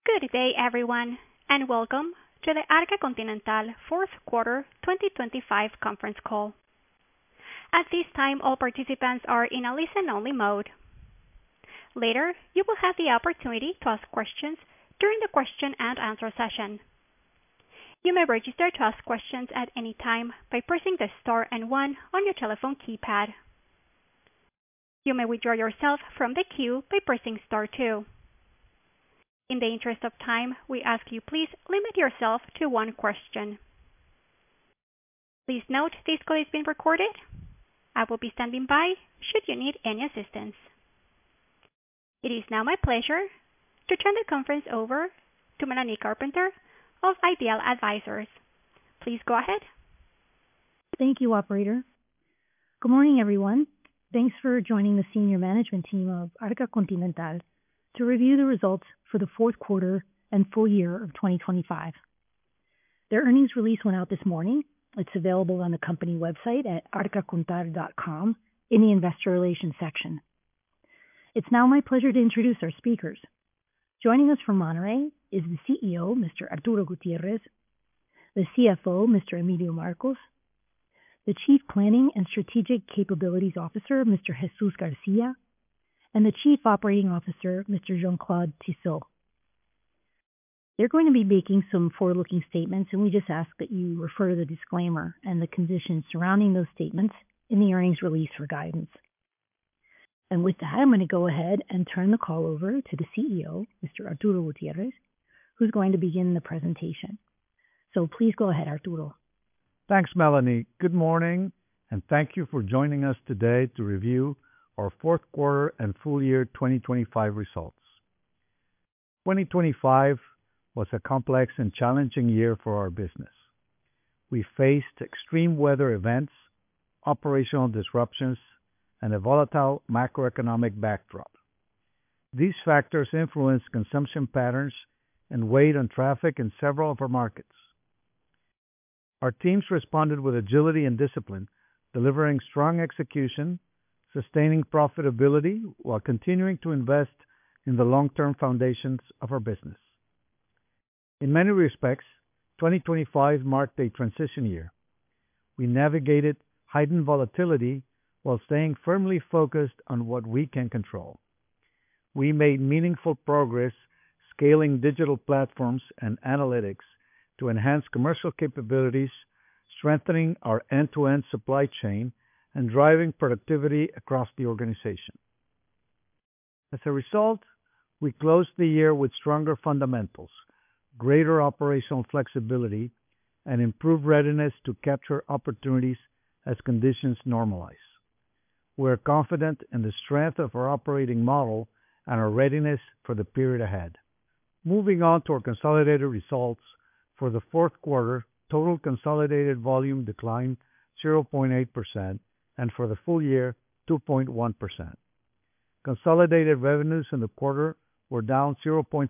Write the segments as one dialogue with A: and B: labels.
A: Good day, everyone, and welcome to the Arca Continental Fourth Quarter 2025 conference call. At this time, all participants are in a listen-only mode. Later, you will have the opportunity to ask questions during the question and answer session. You may register to ask questions at any time by pressing the star and one on your telephone keypad. You may withdraw yourself from the queue by pressing star two. In the interest of time, we ask you please limit yourself to one question. Please note this call is being recorded. I will be standing by should you need any assistance. It is now my pleasure to turn the conference over to Melanie Carpenter of Ideal Advisors. Please go ahead.
B: Thank you, operator. Good morning, everyone. Thanks for joining the senior management team of Arca Continental to review the results for the fourth quarter and full year of 2025. Their earnings release went out this morning. It's available on the company website at arcacontal.com in the investor relations section. It's now my pleasure to introduce our speakers. Joining us from Monterrey is the CEO, Mr. Arturo Gutiérrez, the CFO, Mr. Emilio Marcos, the Chief Planning and Strategic Capabilities Officer, Mr. Jesus Garcia, and the Chief Operating Officer, Mr. Jean-Claude Tissot. They're going to be making some forward-looking statements, and we just ask that you refer to the disclaimer and the conditions surrounding those statements in the earnings release for guidance. And with that, I'm going to go ahead and turn the call over to the CEO, Mr. Arturo Gutiérrez, who's going to begin the presentation. So please go ahead, Arturo.
C: Thanks, Melanie. Good morning, and thank you for joining us today to review our fourth quarter and full year 2025 results. 2025 was a complex and challenging year for our business. We faced extreme weather events, operational disruptions, and a volatile macroeconomic backdrop. These factors influenced consumption patterns and weighed on traffic in several of our markets. Our teams responded with agility and discipline, delivering strong execution, sustaining profitability while continuing to invest in the long-term foundations of our business. In many respects, 2025 marked a transition year. We navigated heightened volatility while staying firmly focused on what we can control. We made meaningful progress scaling digital platforms and analytics to enhance commercial capabilities, strengthening our end-to-end supply chain, and driving productivity across the organization. As a result, we closed the year with stronger fundamentals, greater operational flexibility, and improved readiness to capture opportunities as conditions normalize. We're confident in the strength of our operating model and our readiness for the period ahead. Moving on to our consolidated results, for the fourth quarter, total consolidated volume declined 0.8%, and for the full year, 2.1%. Consolidated revenues in the quarter were down 0.6%.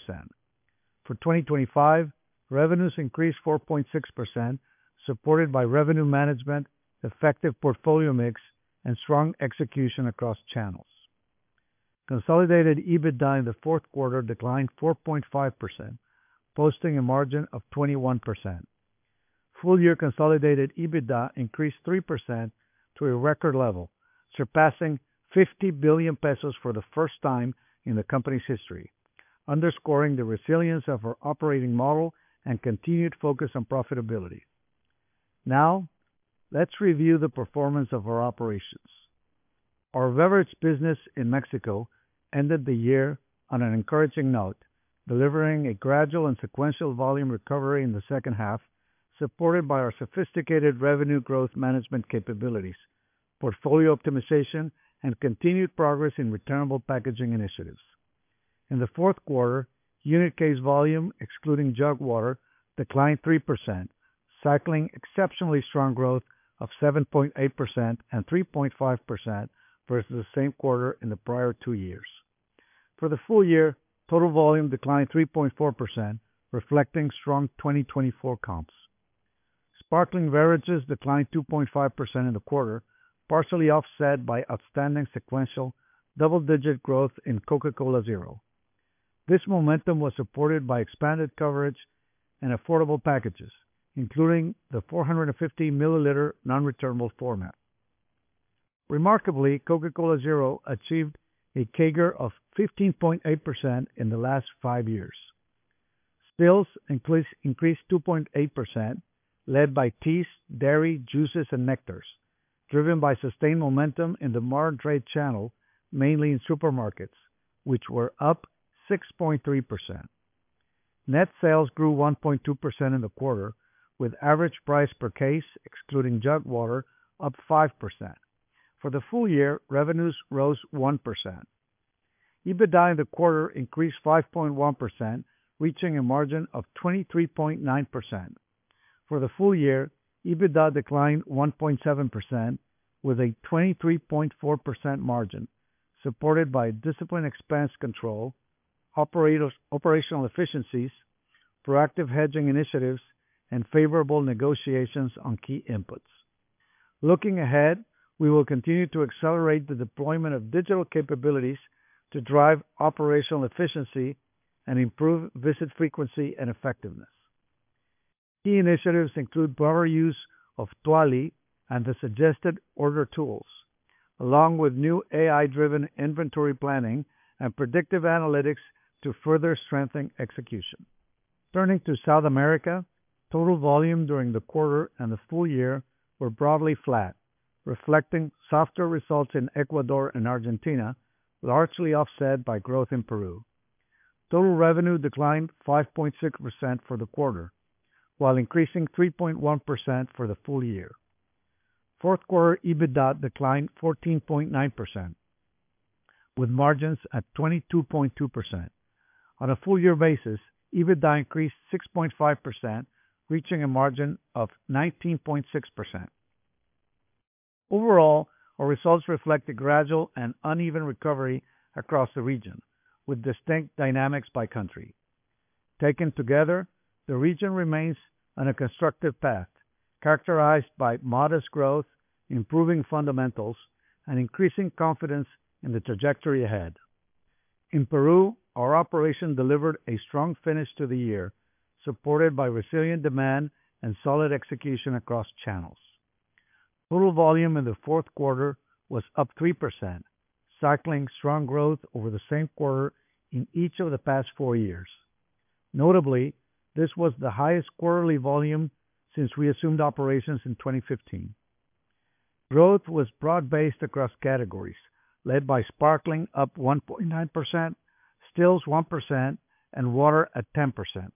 C: For 2025, revenues increased 4.6%, supported by revenue management, effective portfolio mix, and strong execution across channels. Consolidated EBITDA in the fourth quarter declined 4.5%, posting a margin of 21%. Full year consolidated EBITDA increased 3% to a record level, surpassing 50 billion pesos for the first time in the company's history, underscoring the resilience of our operating model and continued focus on profitability. Now, let's review the performance of our operations. Our beverage business in Mexico ended the year on an encouraging note, delivering a gradual and sequential volume recovery in the second half, supported by our sophisticated revenue growth management capabilities, portfolio optimization, and continued progress in returnable packaging initiatives. In the fourth quarter, unit case volume, excluding jug water, declined 3%, cycling exceptionally strong growth of 7.8% and 3.5% versus the same quarter in the prior 2 years. For the full year, total volume declined 3.4%, reflecting strong 2024 comps. Sparkling beverages declined 2.5% in the quarter, partially offset by outstanding sequential double-digit growth in Coca-Cola Zero. This momentum was supported by expanded coverage and affordable packages, including the 450 milliliter non-returnable format. Remarkably, Coca-Cola Zero achieved a CAGR of 15.8% in the last 5 years. Stills increased 2.8%, led by teas, dairy, juices, and nectars, driven by sustained momentum in the modern trade channel, mainly in supermarkets, which were up 6.3%. Net sales grew 1.2% in the quarter, with average price per case, excluding jug water, up 5%. For the full year, revenues rose 1%. EBITDA in the quarter increased 5.1%, reaching a margin of 23.9%. For the full year, EBITDA declined 1.7%, with a 23.4% margin, supported by disciplined expense control, operational efficiencies, proactive hedging initiatives, and favorable negotiations on key inputs. Looking ahead, we will continue to accelerate the deployment of digital capabilities to drive operational efficiency and improve visit frequency and effectiveness. Key initiatives include broader use of Tuali and the suggested order tools, along with new AI-driven inventory planning and predictive analytics to further strengthen execution. Turning to South America, total volume during the quarter and the full year were broadly flat, reflecting softer results in Ecuador and Argentina, largely offset by growth in Peru. Total revenue declined 5.6% for the quarter, while increasing 3.1% for the full year. Fourth quarter EBITDA declined 14.9%, with margins at 22.2%. On a full year basis, EBITDA increased 6.5%, reaching a margin of 19.6%. Overall, our results reflect a gradual and uneven recovery across the region, with distinct dynamics by country. Taken together, the region remains on a constructive path, characterized by modest growth, improving fundamentals, and increasing confidence in the trajectory ahead. In Peru, our operation delivered a strong finish to the year, supported by resilient demand and solid execution across channels. Total volume in the fourth quarter was up 3%, cycling strong growth over the same quarter in each of the past 4 years. Notably, this was the highest quarterly volume since we assumed operations in 2015. Growth was broad-based across categories, led by sparkling up 1.9%, stills 1%, and water at 10%.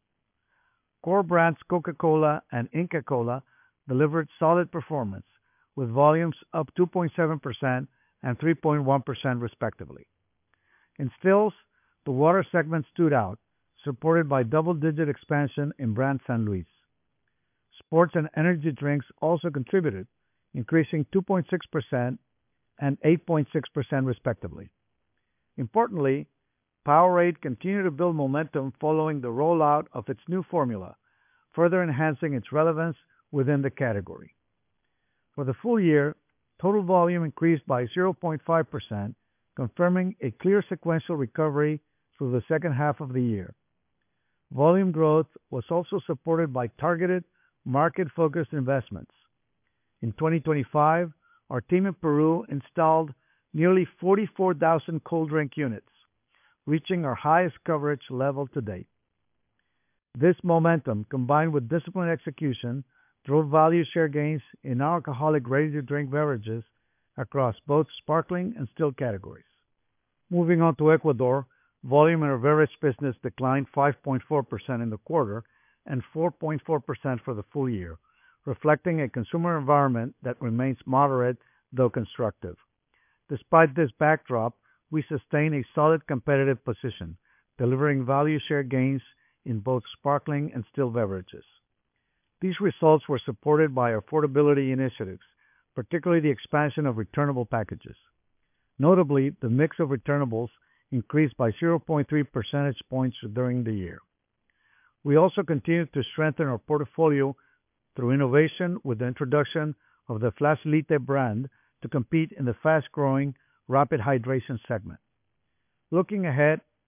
C: Core brands Coca-Cola and Inca Kola delivered solid performance, with volumes up 2.7% and 3.1% respectively. In stills, the water segment stood out, supported by double-digit expansion in brand San Luis. Sports and energy drinks also contributed, increasing 2.6% and 8.6% respectively. Importantly, Powerade continued to build momentum following the rollout of its new formula, further enhancing its relevance within the category. For the full year, total volume increased by 0.5%, confirming a clear sequential recovery through the second half of the year. Volume growth was also supported by targeted, market-focused investments. In 2025, our team in Peru installed nearly 44,000 cold drink units, reaching our highest coverage level to date. This momentum, combined with disciplined execution, drove value share gains in alcoholic ready-to-drink beverages across both sparkling and still categories. Moving on to Ecuador, volume in our beverage business declined 5.4% in the quarter and 4.4% for the full year, reflecting a consumer environment that remains moderate, though constructive. Despite this backdrop, we sustain a solid competitive position, delivering value share gains in both sparkling and still beverages. These results were supported by affordability initiatives, particularly the expansion of returnable packages. Notably, the mix of returnables increased by 0.3 percentage points during the year. We also continued to strengthen our portfolio through innovation with the introduction of the Flashlyte brand to compete in the fast-growing rapid hydration segment. Looking ahead,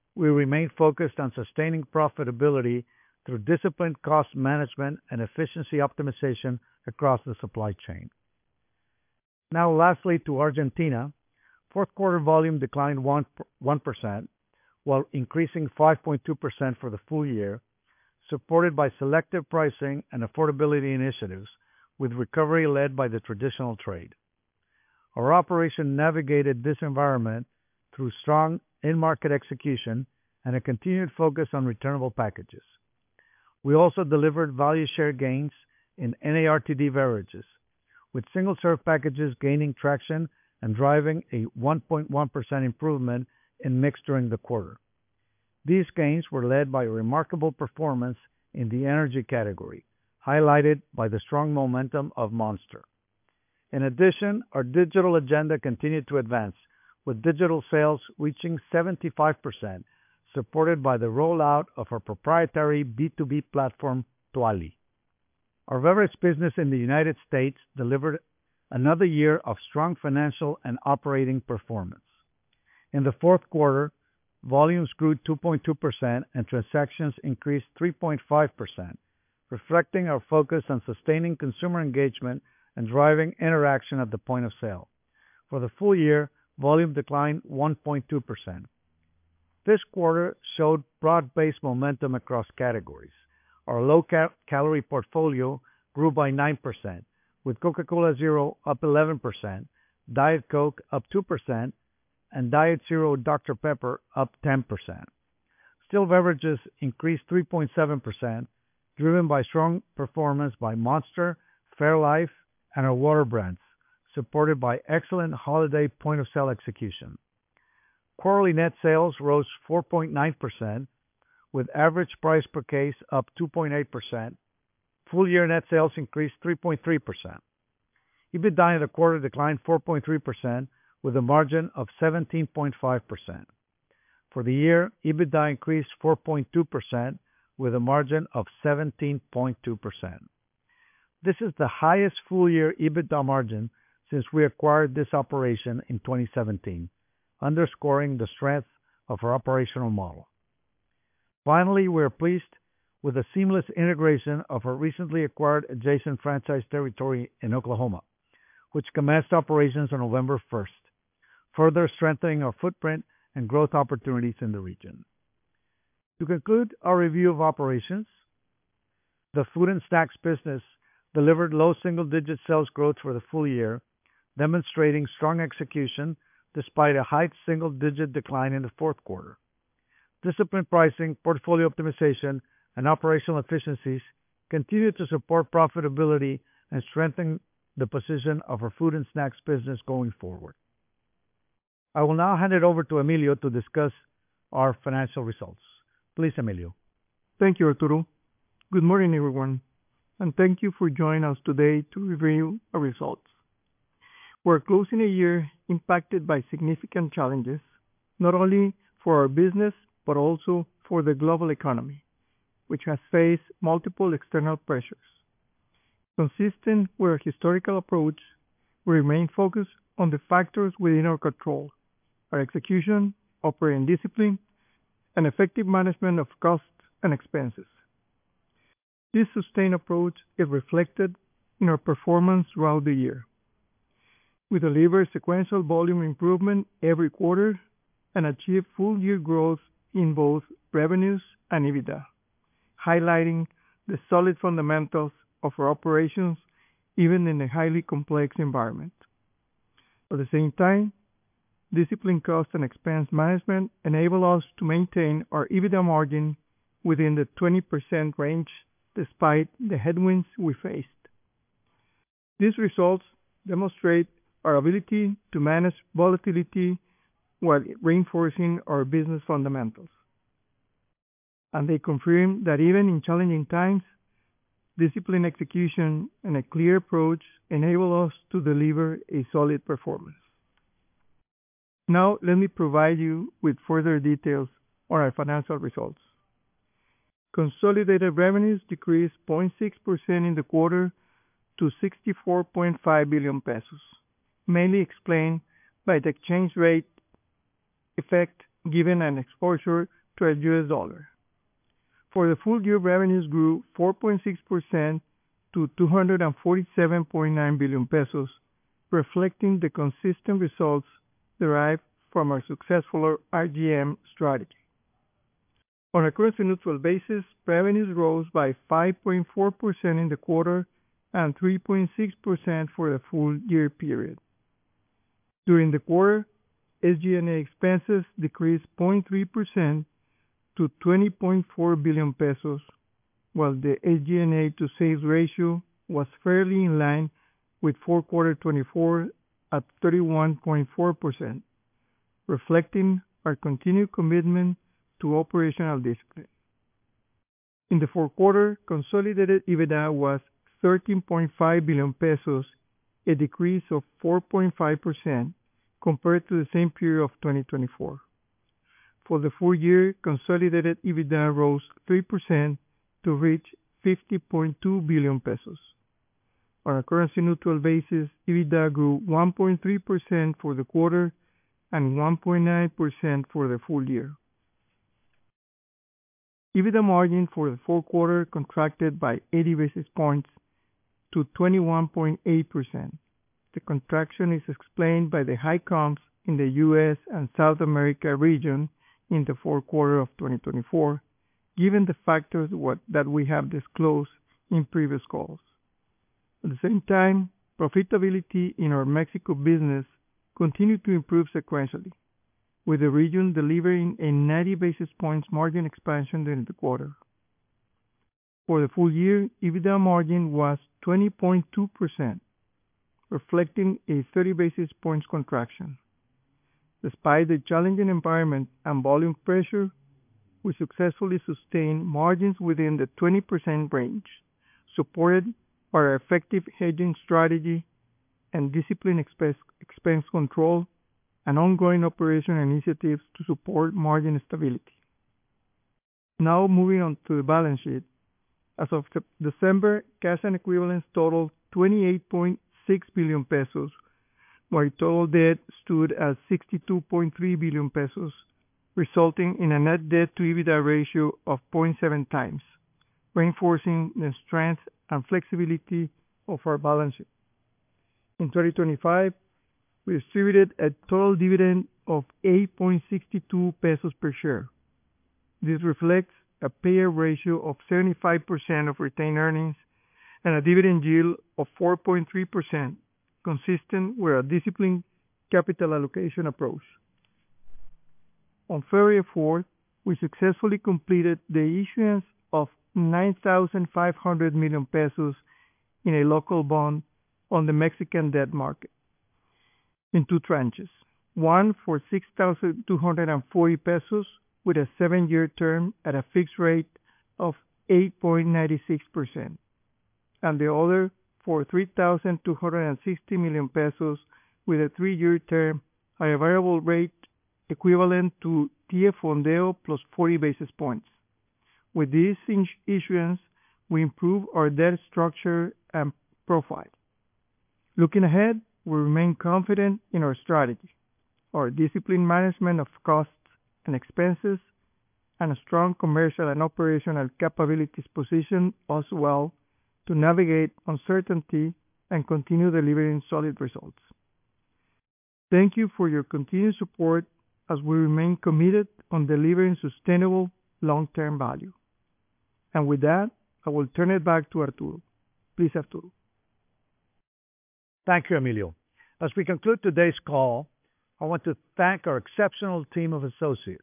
C: we remain focused on sustaining profitability through disciplined cost management and efficiency optimization across the supply chain. Now, lastly, to Argentina, fourth quarter volume declined 1%, while increasing 5.2% for the full year, supported by selective pricing and affordability initiatives, with recovery led by the traditional trade. Our operation navigated this environment through strong in-market execution and a continued focus on returnable packages. We also delivered value share gains in NARTD beverages, with single-serve packages gaining traction and driving a 1.1% improvement in mix during the quarter. These gains were led by a remarkable performance in the energy category, highlighted by the strong momentum of Monster. In addition, our digital agenda continued to advance, with digital sales reaching 75%, supported by the rollout of our proprietary B2B platform, Tuali. Our beverage business in the United States delivered another year of strong financial and operating performance. In the fourth quarter, volumes grew 2.2% and transactions increased 3.5%, reflecting our focus on sustaining consumer engagement and driving interaction at the point of sale. For the full year, volume declined 1.2%. This quarter showed broad-based momentum across categories. Our low-calorie portfolio grew by 9%, with Coca-Cola Zero up 11%, Diet Coke up 2%, and Diet Zero Dr. Pepper up 10%. Still beverages increased 3.7%, driven by strong performance by Monster, Fairlife, and our water brands, supported by excellent holiday point-of-sale execution. Quarterly net sales rose 4.9%, with average price per case up 2.8%. Full-year net sales increased 3.3%. EBITDA in the quarter declined 4.3%, with a margin of 17.5%. For the year, EBITDA increased 4.2%, with a margin of 17.2%. This is the highest full-year EBITDA margin since we acquired this operation in 2017, underscoring the strength of our operational model. Finally, we are pleased with the seamless integration of our recently acquired adjacent franchise territory in Oklahoma, which commenced operations on November 1st, further strengthening our footprint and growth opportunities in the region. To conclude our review of operations, the food and snacks business delivered low single-digit sales growth for the full year, demonstrating strong execution despite a high single-digit decline in the fourth quarter. Disciplined pricing, portfolio optimization, and operational efficiencies continue to support profitability and strengthen the position of our food and snacks business going forward. I will now hand it over to Emilio to discuss our financial results. Please, Emilio.
D: Thank you, Arturo. Good morning, everyone, and thank you for joining us today to review our results. We're closing a year impacted by significant challenges, not only for our business, but also for the global economy, which has faced multiple external pressures. Consistent with our historical approach, we remain focused on the factors within our control, our execution, operating discipline, and effective management of costs and expenses. This sustained approach is reflected in our performance throughout the year. We deliver sequential volume improvement every quarter and achieve full-year growth in both revenues and EBITDA, highlighting the solid fundamentals of our operations even in a highly complex environment. At the same time, disciplined cost and expense management enable us to maintain our EBITDA margin within the 20% range despite the headwinds we faced. These results demonstrate our ability to manage volatility while reinforcing our business fundamentals. And they confirm that even in challenging times, disciplined execution and a clear approach enable us to deliver a solid performance. Now, let me provide you with further details on our financial results. Consolidated revenues decreased 0.6% in the quarter to 64.5 billion pesos, mainly explained by the exchange rate effect given an exposure to a US dollar. For the full year, revenues grew 4.6% to 247.9 billion pesos, reflecting the consistent results derived from our successful RGM strategy. On a currency-neutral basis, revenues rose by 5.4% in the quarter and 3.6% for the full year period. During the quarter, SG&A expenses decreased 0.3% to 20.4 billion pesos, while the SG&A to sales ratio was fairly in line with fourth quarter 24 at 31.4%, reflecting our continued commitment to operational discipline. In the fourth quarter, consolidated EBITDA was 13.5 billion pesos, a decrease of 4.5% compared to the same period of 2024. For the full year, consolidated EBITDA rose 3% to reach 50.2 billion pesos. On a currency-neutral basis, EBITDA grew 1.3% for the quarter and 1.9% for the full year. EBITDA margin for the fourth quarter contracted by 80 basis points to 21.8%. The contraction is explained by the high comps in the U.S. and South America region in the fourth quarter of 2024, given the factors that we have disclosed in previous calls. At the same time, profitability in our Mexico business continued to improve sequentially, with the region delivering a 90 basis points margin expansion during the quarter. For the full year, EBITDA margin was 20.2%, reflecting a 30 basis points contraction. Despite the challenging environment and volume pressure, we successfully sustained margins within the 20% range, supported by our effective hedging strategy and disciplined expense control and ongoing operational initiatives to support margin stability. Now moving on to the balance sheet. As of December, cash and equivalents totaled 28.6 billion pesos, while total debt stood at 62.3 billion pesos, resulting in a net debt to EBITDA ratio of 0.7 times, reinforcing the strength and flexibility of our balance sheet. In 2025, we distributed a total dividend of 8.62 pesos per share. This reflects a payout ratio of 75% of retained earnings and a dividend yield of 4.3%, consistent with a disciplined capital allocation approach. On February 4th, we successfully completed the issuance of 9,500 million pesos in a local bond on the Mexican debt market in two tranches, one for 6,240 pesos with a 7-year term at a fixed rate of 8.96%, and the other for 3,260 million pesos with a 3-year term at a variable rate equivalent to TIIE Fondeo plus 40 basis points. With this issuance, we improve our debt structure and profile. Looking ahead, we remain confident in our strategy, our disciplined management of costs and expenses, and a strong commercial and operational capabilities position us well to navigate uncertainty and continue delivering solid results. Thank you for your continued support as we remain committed on delivering sustainable long-term value. And with that, I will turn it back to Arturo. Please, Arturo.
C: Thank you, Emilio. As we conclude today's call, I want to thank our exceptional team of associates.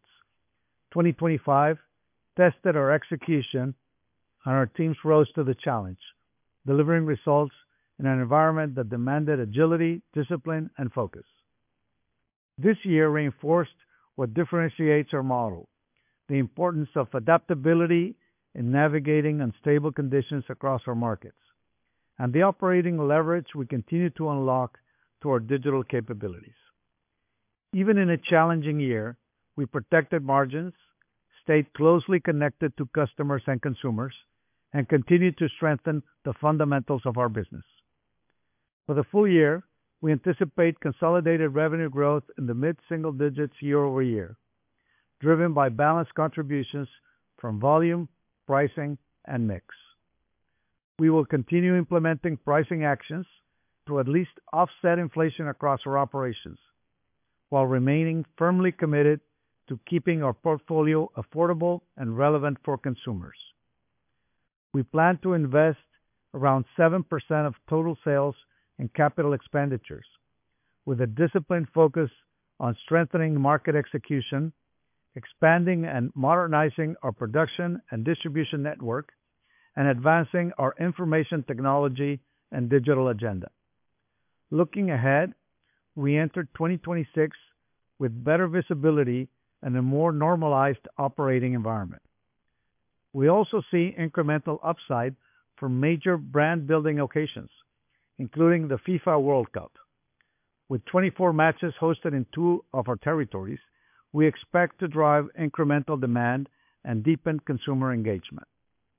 C: 2025 tested our execution, and our teams rose to the challenge, delivering results in an environment that demanded agility, discipline, and focus. This year reinforced what differentiates our model, the importance of adaptability in navigating unstable conditions across our markets, and the operating leverage we continue to unlock to our digital capabilities. Even in a challenging year, we protected margins, stayed closely connected to customers and consumers, and continued to strengthen the fundamentals of our business. For the full year, we anticipate consolidated revenue growth in the mid-single digits year-over-year, driven by balanced contributions from volume, pricing, and mix. We will continue implementing pricing actions to at least offset inflation across our operations, while remaining firmly committed to keeping our portfolio affordable and relevant for consumers. We plan to invest around 7% of total sales in capital expenditures, with a disciplined focus on strengthening market execution, expanding and modernizing our production and distribution network, and advancing our information technology and digital agenda. Looking ahead, we entered 2026 with better visibility and a more normalized operating environment. We also see incremental upside from major brand-building occasions, including the FIFA World Cup. With 24 matches hosted in 2 of our territories, we expect to drive incremental demand and deepen consumer engagement.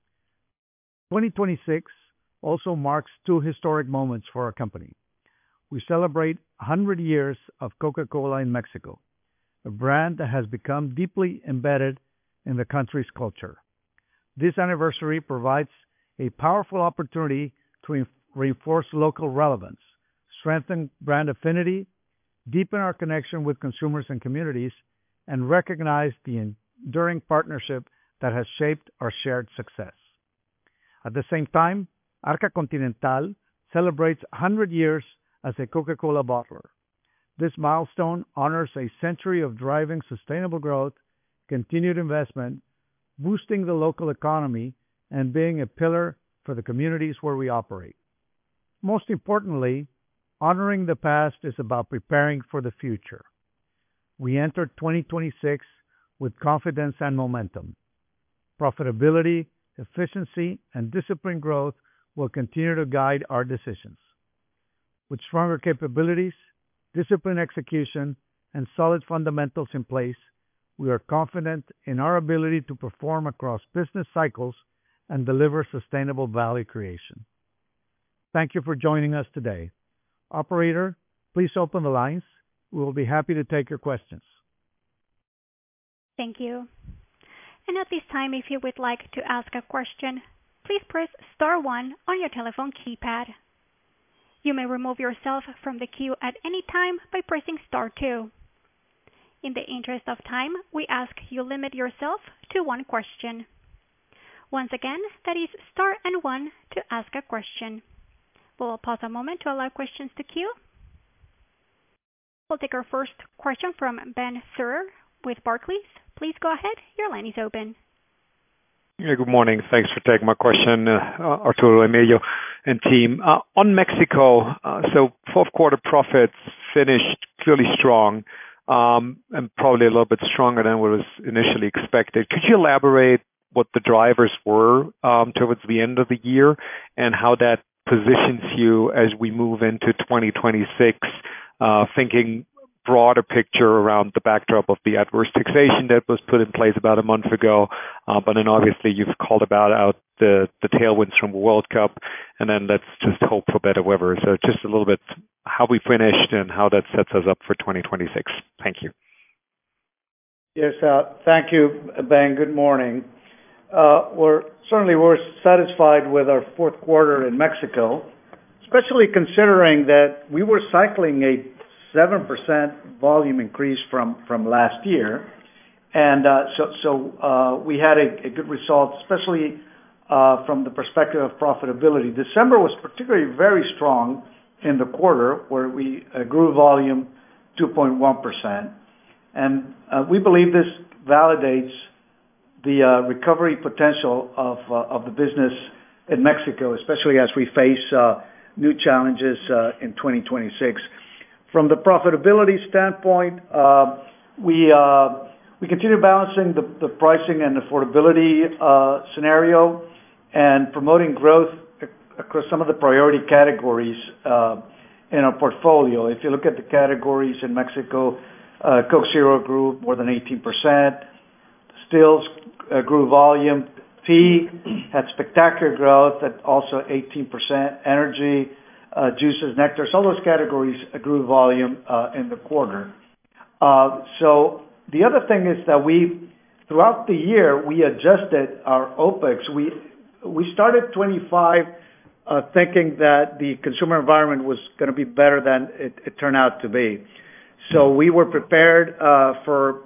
C: 2026 also marks 2 historic moments for our company. We celebrate 100 years of Coca-Cola in Mexico, a brand that has become deeply embedded in the country's culture. This anniversary provides a powerful opportunity to reinforce local relevance, strengthen brand affinity, deepen our connection with consumers and communities, and recognize the enduring partnership that has shaped our shared success. At the same time, Arca Continental celebrates 100 years as a Coca-Cola bottler. This milestone honors a century of driving sustainable growth, continued investment, boosting the local economy, and being a pillar for the communities where we operate. Most importantly, honoring the past is about preparing for the future. We enter 2026 with confidence and momentum. Profitability, efficiency, and disciplined growth will continue to guide our decisions. With stronger capabilities, disciplined execution, and solid fundamentals in place, we are confident in our ability to perform across business cycles and deliver sustainable value creation. Thank you for joining us today. Operator, please open the lines. We will be happy to take your questions.
A: Thank you. And at this time, if you would like to ask a question, please press star 1 on your telephone keypad. You may remove yourself from the queue at any time by pressing star 2. In the interest of time, we ask you limit yourself to 1 question. Once again, that is star and 1 to ask a question. We'll pause a moment to allow questions to queue. We'll take our first question from Ben Theurer with Barclays. Please go ahead. Your line is open.
E: Yeah, good morning. Thanks for taking my question, Arturo, Emilio, and team. On Mexico, so fourth quarter profits finished clearly strong, and probably a little bit stronger than what was initially expected. Could you elaborate what the drivers were towards the end of the year, and how that positions you as we move into 2026, thinking broader picture around the backdrop of the adverse taxation that was put in place about a month ago, but then obviously you've called out the tailwinds from the World Cup, and then let's just hope for better weather. So just a little bit how we finished and how that sets us up for 2026. Thank you.
C: Yes, thank you, Ben. Good morning. We're satisfied with our fourth quarter in Mexico, especially considering that we were cycling a 7% volume increase from last year. And so we had a good result, especially from the perspective of profitability. December was particularly very strong in the quarter, where we grew volume 2.1%. And we believe this validates the recovery potential of the business in Mexico, especially as we face new challenges in 2026. From the profitability standpoint, we continue balancing the pricing and affordability scenario, and promoting growth across some of the priority categories in our portfolio. If you look at the categories in Mexico, Coke Zero grew more than 18%. Stills grew volume. Tea had spectacular growth at also 18%. Energy, juices, nectars, all those categories grew volume in the quarter. So The other thing is that throughout the year, we adjusted our OpEx. We started 25 thinking that the consumer environment was going to be better than it turned out to be. So we were prepared for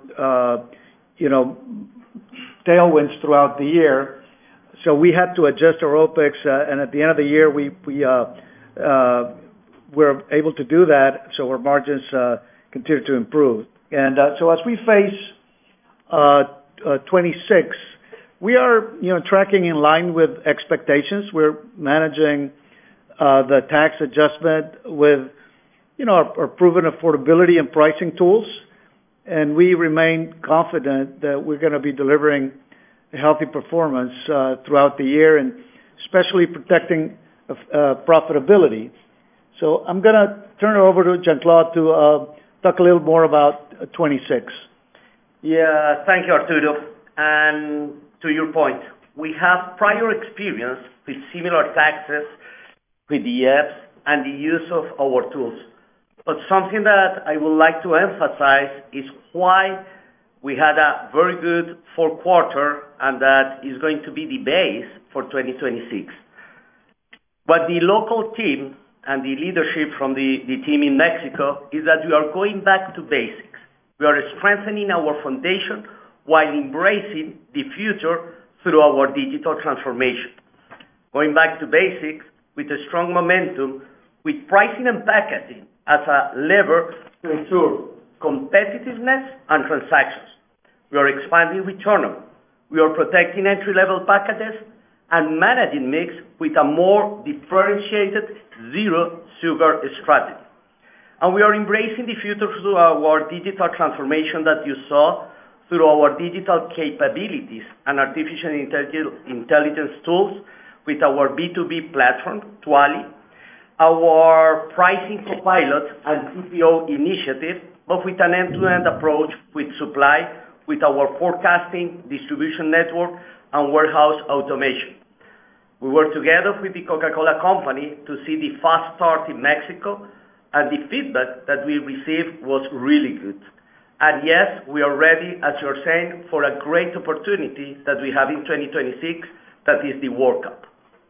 C: tailwinds throughout the year. So we had to adjust our OpEx, and at the end of the year, we were able to do that. So our margins continue to improve. And so as we face 26, we are tracking in line with expectations. We're managing the tax adjustment with our proven affordability and pricing tools, and we remain confident that we're going to be delivering a healthy performance throughout the year, and especially protecting profitability. So I'm going to turn it over to Jean-Claude to talk a little more about 26.
F: Yeah, thank you, Arturo. And to your point, we have prior experience with similar taxes, with the apps, and the use of our tools. But something that I would like to emphasize is why we had a very good fourth quarter, and that is going to be the base for 2026. But the local team and the leadership from the team in Mexico is that we are going back to basics. We are strengthening our foundation while embracing the future through our digital transformation. Going back to basics with a strong momentum, with pricing and packaging as a lever to ensure competitiveness and transactions. We are expanding returnable. We are protecting entry-level packages and managing mix with a more differentiated zero-sugar strategy. And we are embracing the future through our digital transformation that you saw, through our digital capabilities and artificial intelligence tools with our B2B platform, Tuali, our pricing copilot and TPO initiative, but with an end-to-end approach with supply, with our forecasting, distribution network, and warehouse automation. We worked together with the Coca-Cola Company to see the fast start in Mexico, and the feedback that we received was really good. And yes, we are ready, as you're saying, for a great opportunity that we have in 2026, that is the World Cup.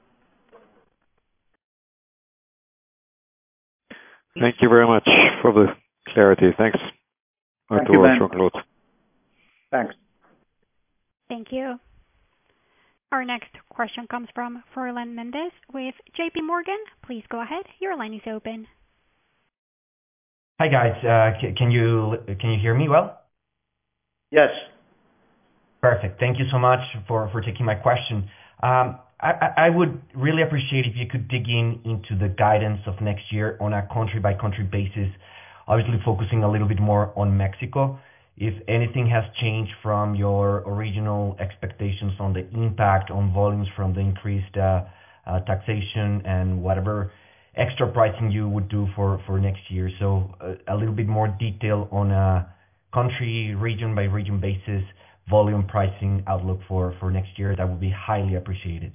E: Thank you very much for the clarity. Thanks, Arturo and Jean-Claude.
C: Thanks.
A: Thank you. Our next question comes from Froylan Mendez with JP Morgan. Please go ahead. Your line is open.
G: Hi, guys. Can you hear me well?
C: Yes.
G: Perfect. Thank you so much for taking my question. I would really appreciate if you could dig into the guidance of next year on a country-by-country basis, obviously focusing a little bit more on Mexico. If anything has changed from your original expectations on the impact on volumes from the increased taxation and whatever extra pricing you would do for next year. So a little bit more detail on a country, region-by-region basis, volume pricing outlook for next year, that would be highly appreciated.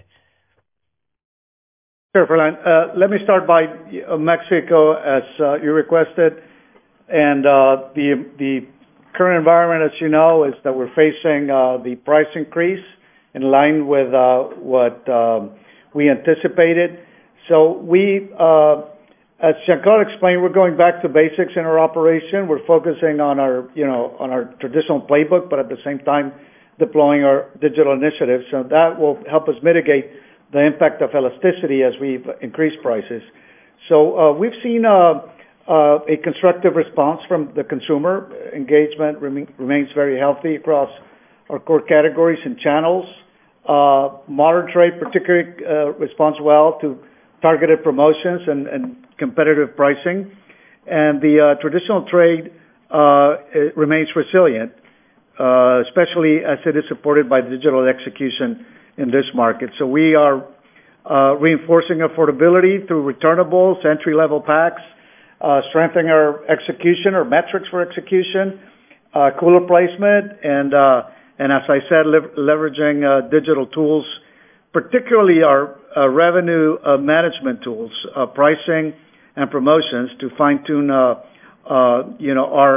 C: Sure, Froylan. Let me start by Mexico, as you requested. And the current environment, as you know, is that we're facing the price increase in line with what we anticipated. So we, as Jean-Claude explained, we're going back to basics in our operation. We're focusing on our traditional playbook, but at the same time deploying our digital initiatives. So that will help us mitigate the impact of elasticity as we've increased prices. So we've seen a constructive response from the consumer. Engagement remains very healthy across our core categories and channels. Modern trade particularly responds well to targeted promotions and competitive pricing. And the traditional trade it remains resilient, especially as it is supported by digital execution in this market. So we are reinforcing affordability through returnables, entry-level packs, strengthening our execution, our metrics for execution, cooler placement, and as I said, leveraging digital tools, particularly our revenue management tools, pricing and promotions to fine-tune our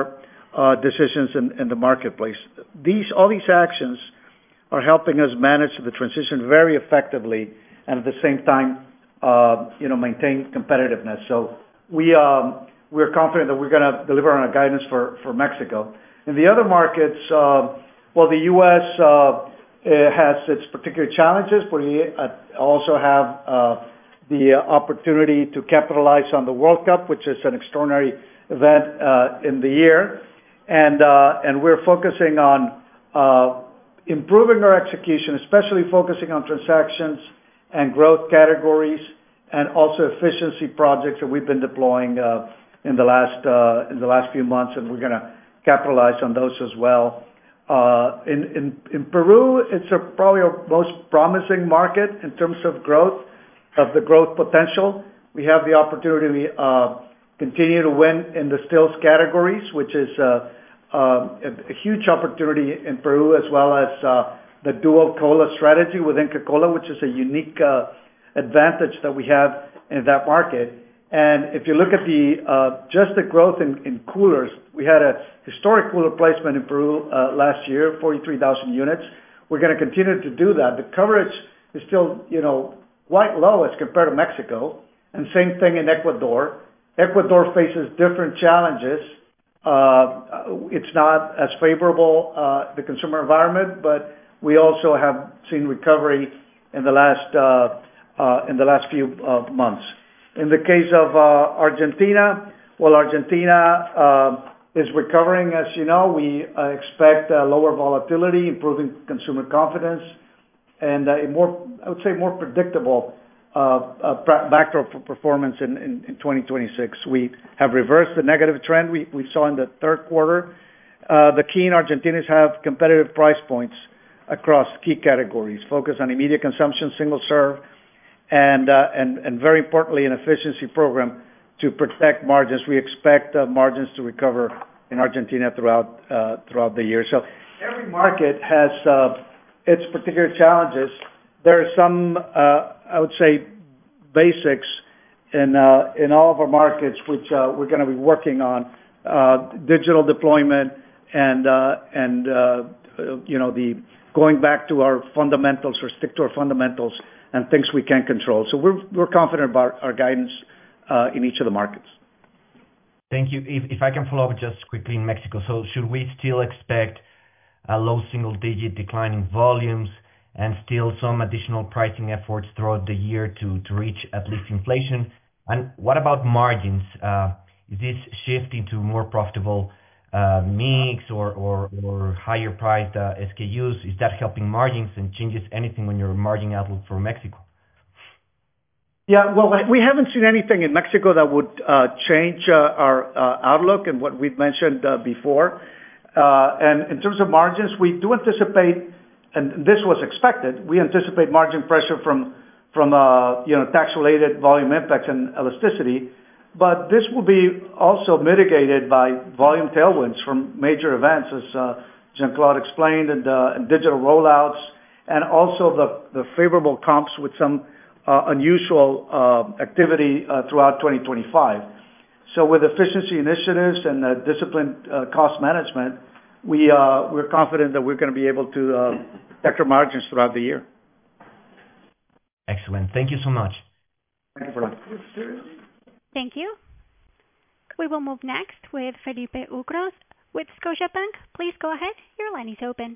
C: decisions in the marketplace. All these actions are helping us manage the transition very effectively and at the same time, maintain competitiveness. So we're confident that we're gonna deliver on our guidance for Mexico. In the other markets, the U.S. has its particular challenges, but we also have the opportunity to capitalize on the World Cup, which is an extraordinary event in the year. And we're focusing on improving our execution, especially focusing on transactions and growth categories, and also efficiency projects that we've been deploying in the last few months, and we're gonna capitalize on those as well. In Peru, it's probably our most promising market in terms of growth, of the growth potential. We have the opportunity to continue to win in the stills categories, which is a huge opportunity in Peru, as well as the dual cola strategy with Inca Kola, which is a unique advantage that we have in that market. And if you look at just the growth in coolers, we had a historic cooler placement in Peru last year, 43,000 units. We're gonna continue to do that. The coverage is still, quite low as compared to Mexico, and same thing in Ecuador. Ecuador faces different challenges. It's not as favorable, the consumer environment, but we also have seen recovery in the last few months. In the case of Argentina, Argentina is recovering. As you know, we expect lower volatility, improving consumer confidence, and I would say, more predictable backdrop for performance in 2026. We have reversed the negative trend we saw in the third quarter. The key in Argentina is have competitive price points across key categories, focus on immediate consumption, single serve, and very importantly, an efficiency program to protect margins. We expect margins to recover in Argentina throughout the year. So every market has its particular challenges. There are some, I would say, basics in all of our markets, which we're gonna be working on, digital deployment and the going back to our fundamentals, or stick to our fundamentals and things we can control. So we're confident about our guidance in each of the markets.
G: Thank you. If I can follow up just quickly in Mexico. So should we still expect a low single-digit decline in volumes and still some additional pricing efforts throughout the year to reach at least inflation? And what about margins? Is this shifting to more profitable mix or higher priced SKUs? Is that helping margins, and changes anything on your margin outlook for Mexico?
C: Yeah, well, we haven't seen anything in Mexico that would change our outlook and what we've mentioned before. And in terms of margins, we do anticipate, and this was expected, we anticipate margin pressure from tax-related volume impacts and elasticity, but this will be also mitigated by volume tailwinds from major events, as Jean-Claude explained, and digital rollouts, and also the favorable comps with some unusual activity throughout 2025. So with efficiency initiatives and disciplined cost management, we're confident that we're gonna be able to protect our margins throughout the year.
G: Excellent. Thank you so much.
C: Thank you for that.
A: Thank you. We will move next with Felipe Ucros with Scotiabank. Please go ahead. Your line is open.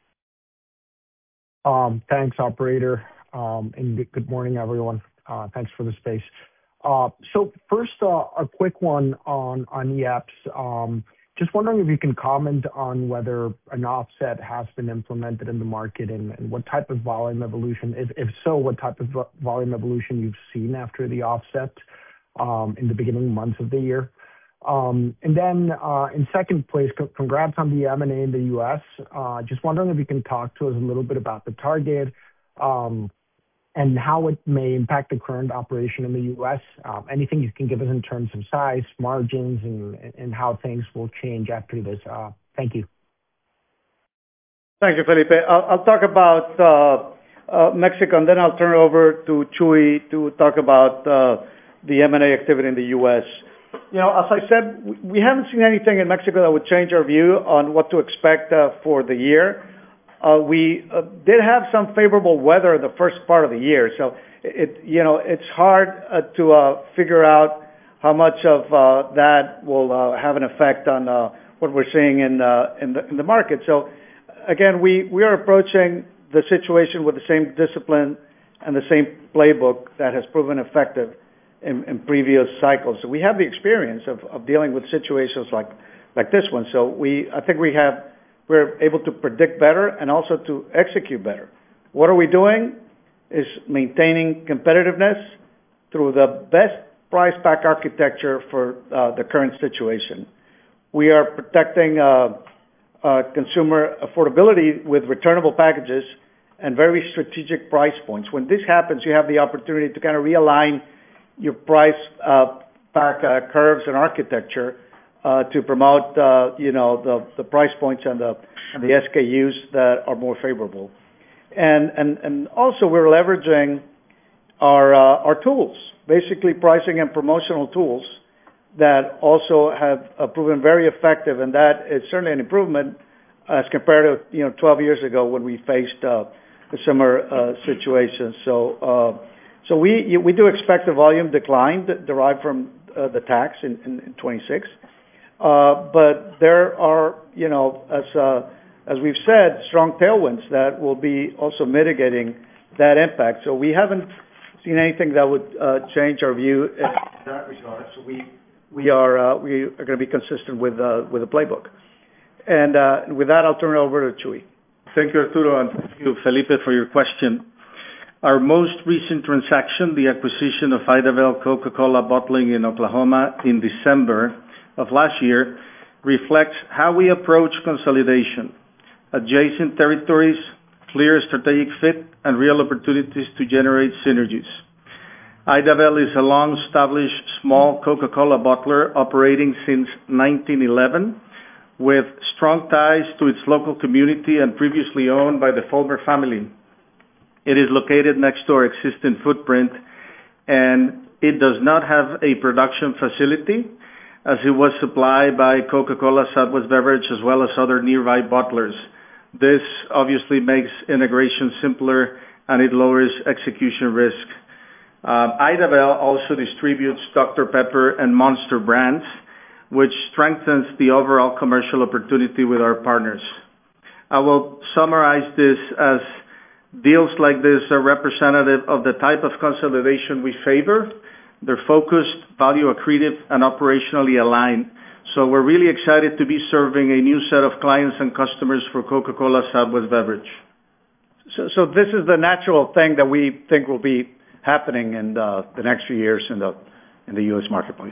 H: Thanks, operator. And good morning, everyone. Thanks for the space. So first, a quick one on IEPS. Just wondering if you can comment on whether an offset has been implemented in the market, and what type of volume evolution, if so, what type of volume evolution you've seen after the offset in the beginning months of the year. And then, in second place, congrats on the M&A in the U.S. Just wondering if you can talk to us a little bit about the target, and how it may impact the current operation in the U.S. Anything you can give us in terms of size, margins, and how things will change after this. Thank you.
C: Thank you, Felipe. I'll talk about Mexico, and then I'll turn it over to Chuy to talk about the M&A activity in the U.S. As I said, we haven't seen anything in Mexico that would change our view on what to expect for the year. We did have some favorable weather the first part of the year, so it's hard to figure out how much of that will have an effect on what we're seeing in the market. So again, we are approaching the situation with the same discipline and the same playbook that has proven effective in previous cycles. So we have the experience of dealing with situations like this one. So I think we're able to predict better and also to execute better. What are we doing? Is maintaining competitiveness through the best price pack architecture for the current situation. We are protecting consumer affordability with returnable packages and very strategic price points. When this happens, you have the opportunity to kind of realign your price pack curves and architecture to promote the price points and the SKUs that are more favorable. And also we're leveraging our tools, basically pricing and promotional tools that also have proven very effective, and that is certainly an improvement as compared to 12 years ago when we faced a similar situation. So we do expect a volume decline derived from the tax in 26. But there are, as we've said, strong tailwinds that will be also mitigating that impact. So we haven't seen anything that would change our view in that regard. So we are going to be consistent with the playbook. And with that, I'll turn it over to Chuy.
I: Thank you, Arturo, and thank you, Felipe, for your question. Our most recent transaction, the acquisition of Idabel Coca-Cola Bottling in Oklahoma in December of last year, reflects how we approach consolidation, adjacent territories, clear strategic fit, and real opportunities to generate synergies. Idabel is a long-established small Coca-Cola bottler operating since 1911, with strong ties to its local community and previously owned by the Folmer family. It is located next to our existing footprint, and it does not have a production facility, as it was supplied by Coca-Cola Southwest Beverage as well as other nearby bottlers. This obviously makes integration simpler, and it lowers execution risk. Idabel also distributes Dr. Pepper and Monster brands, which strengthens the overall commercial opportunity with our partners. I will summarize this as deals like this are representative of the type of consolidation we favor. They're focused, value accretive, and operationally aligned. So we're really excited to be serving a new set of clients and customers for Coca-Cola Southwest Beverage.
C: So this is the natural thing that we think will be happening in the next few years in the U.S. marketplace.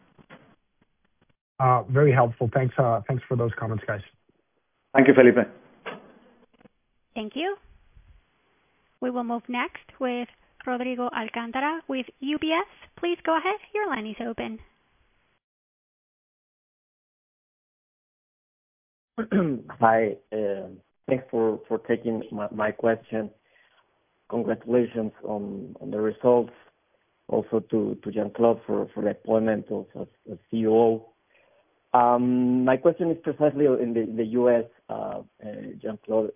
H: Very helpful. Thanks for those comments, guys.
C: Thank you, Felipe.
A: Thank you. We will move next with Rodrigo Alcántara with UBS. Please go ahead. Your line is open.
J: Hi. Thanks for taking my question. Congratulations on the results. Also to Jean-Claude for the appointment as CEO. My question is precisely in the U.S., Jean-Claude.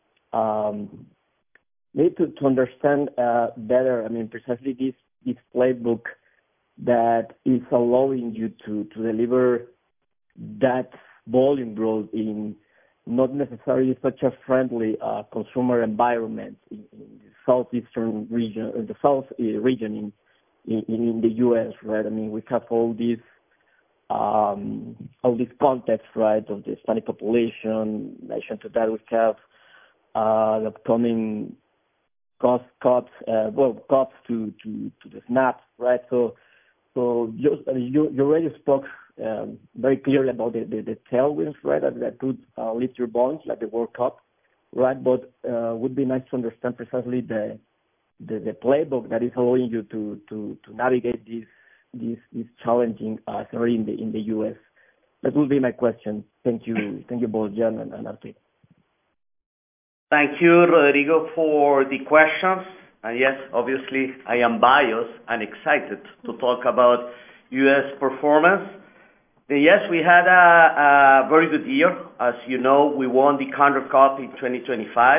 J: Need to understand better, precisely this playbook that is allowing you to deliver that volume growth in not necessarily such a friendly consumer environment in the southeastern region, in the south region in the U.S., right? We have all this context, right, of the Hispanic population. In addition to that, we have the upcoming cost cuts to the SNAP, right? So you already spoke very clearly about the tailwinds, right, that could lift your bonds, like the World Cup, right? But would be nice to understand precisely the playbook that is allowing you to navigate this challenging scenario in the U.S. That will be my question. Thank you both, Jan and Arturo.
F: Thank you, Rodrigo, for the questions. And yes, obviously, I am biased and excited to talk about U.S. performance. Yes, we had a very good year. As you know, we won the Candler Cup in 2025.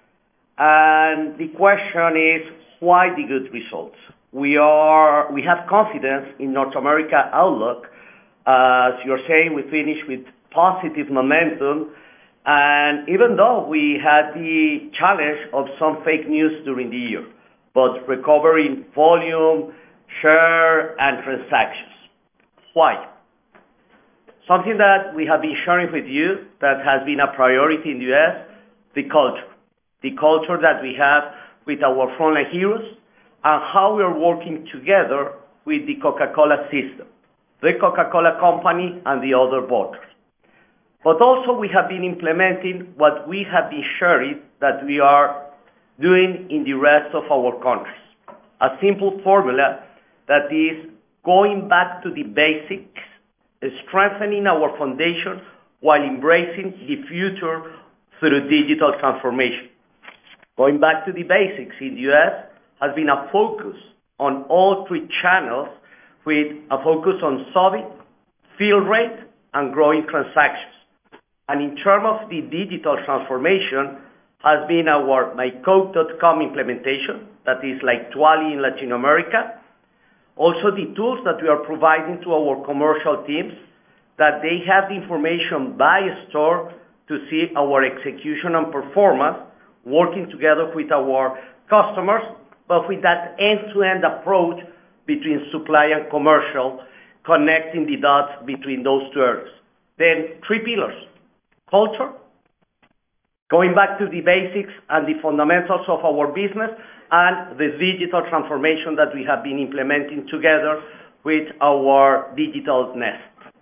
F: And the question is, why the good results? We have confidence in North America outlook. As you're saying, we finished with positive momentum, and even though we had the challenge of some fake news during the year, but recovering volume, share, and transactions. Why? Something that we have been sharing with you that has been a priority in the U.S., the culture. The culture that we have with our frontline heroes and how we are working together with the Coca-Cola system, the Coca-Cola Company, and the other bottlers. But also we have been implementing what we have been sharing that we are doing in the rest of our countries. A simple formula that is going back to the basics, strengthening our foundation while embracing the future through digital transformation. Going back to the basics in the U.S. has been a focus on all three channels with a focus on SOV, fill rate, and growing transactions. And in terms of the digital transformation, has been our mycoke.com implementation, that is like Tuali in Latin America. Also the tools that we are providing to our commercial teams, that they have the information by store to see our execution and performance, working together with our customers, but with that end-to-end approach between supply and commercial, connecting the dots between those two areas. Then 3 pillars: culture, going back to the basics and the fundamentals of our business, and the digital transformation that we have been implementing together with our digital nest.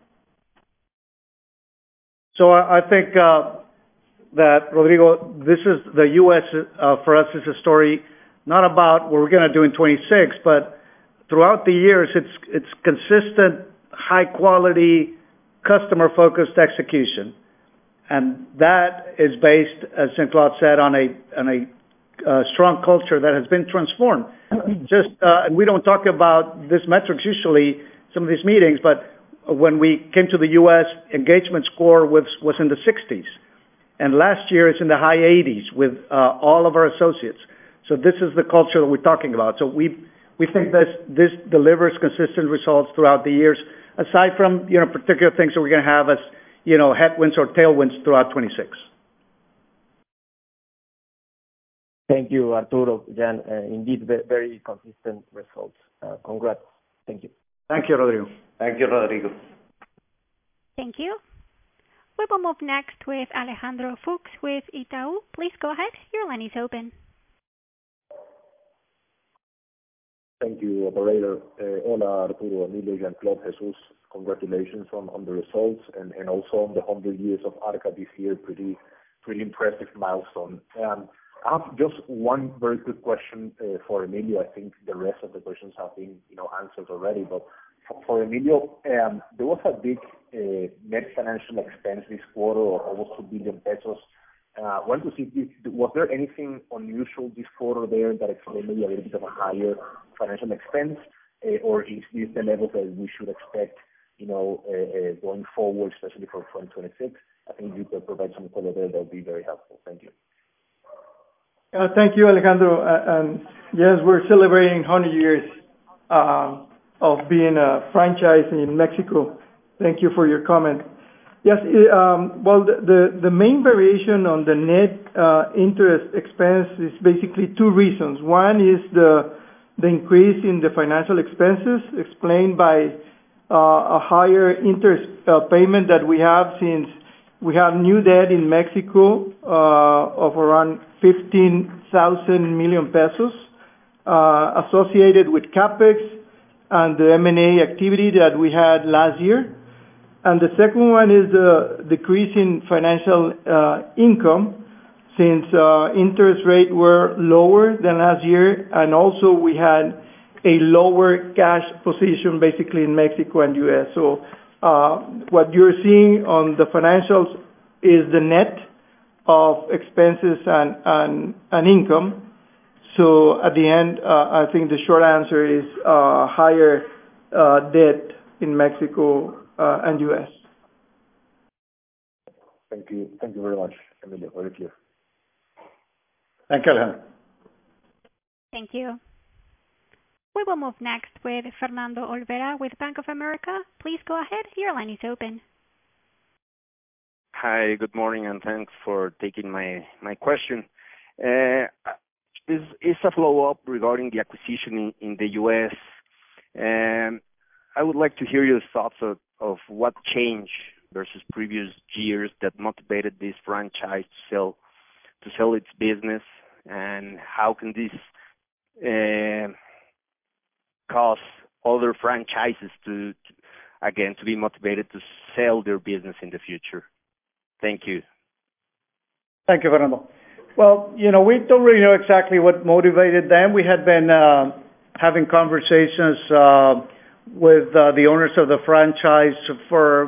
C: So I think that, Rodrigo, this is the U.S. For us is a story not about what we're going to do in 26, but throughout the years, it's consistent, high quality, customer focused execution. And that is based, as Jean-Claude said, on a strong culture that has been transformed. And we don't talk about this metrics usually, some of these meetings, but when we came to the U.S., engagement score was in the 60s. And last year it's in the high 80s with all of our associates. So this is the culture that we're talking about. So we think this delivers consistent results throughout the years, aside from, particular things that we're going to have as, headwinds or tailwinds throughout 26.
J: Thank you, Arturo, Jan. Indeed, very consistent results. Congrats. Thank you.
C: Thank you, Rodrigo.
F: Thank you, Rodrigo.
A: Thank you. We will move next with Alejandro Fuchs with Itaú. Please go ahead. Your line is open.
K: Thank you, operator. Hola, Arturo, Emilio, Jean-Claude, Jesus. Congratulations on the results and also on the 100 years of Arca this year. Pretty impressive milestone. I have just one very quick question for Emilio. I think the rest of the questions have been, answered already. But for Emilio, there was a big net financial expense this quarter of almost 2 billion pesos. I want to see, was there anything unusual this quarter there that explained maybe a little bit of a higher financial expense, or is this the level that we should expect, going forward, especially for 2026? I think if you could provide some color there, that would be very helpful. Thank you.
D: Thank you, Alejandro. And yes, we're celebrating 100 years of being a franchise in Mexico. Thank you for your comment. Yes, well, the main variation on the net interest expense is basically 2 reasons. One is the increase in the financial expenses explained by a higher interest payment that we have since we have new debt in Mexico of around 15,000 million pesos associated with CapEx and the M&A activity that we had last year. And the second one is the decrease in financial income since interest rates were lower than last year, and also we had a lower cash position basically in Mexico and U.S. So what you're seeing on the financials is the net of expenses and income. So at the end, I think the short answer is higher debt in Mexico and U.S.
K: Thank you. Thank you very much, Emilio. Very clear.
I: Thank you, Alejandro.
A: Thank you. We will move next with Fernando Olvera with Bank of America. Please go ahead. Your line is open.
L: Hi, good morning, and thanks for taking my question. It's a follow-up regarding the acquisition in the U.S. I would like to hear your thoughts of what changed versus previous years that motivated this franchise to sell its business, and how can this cause other franchises to be motivated to sell their business in the future? Thank you.
I: Thank you, Fernando. Well, we don't really know exactly what motivated them. We had been having conversations with the owners of the franchise for,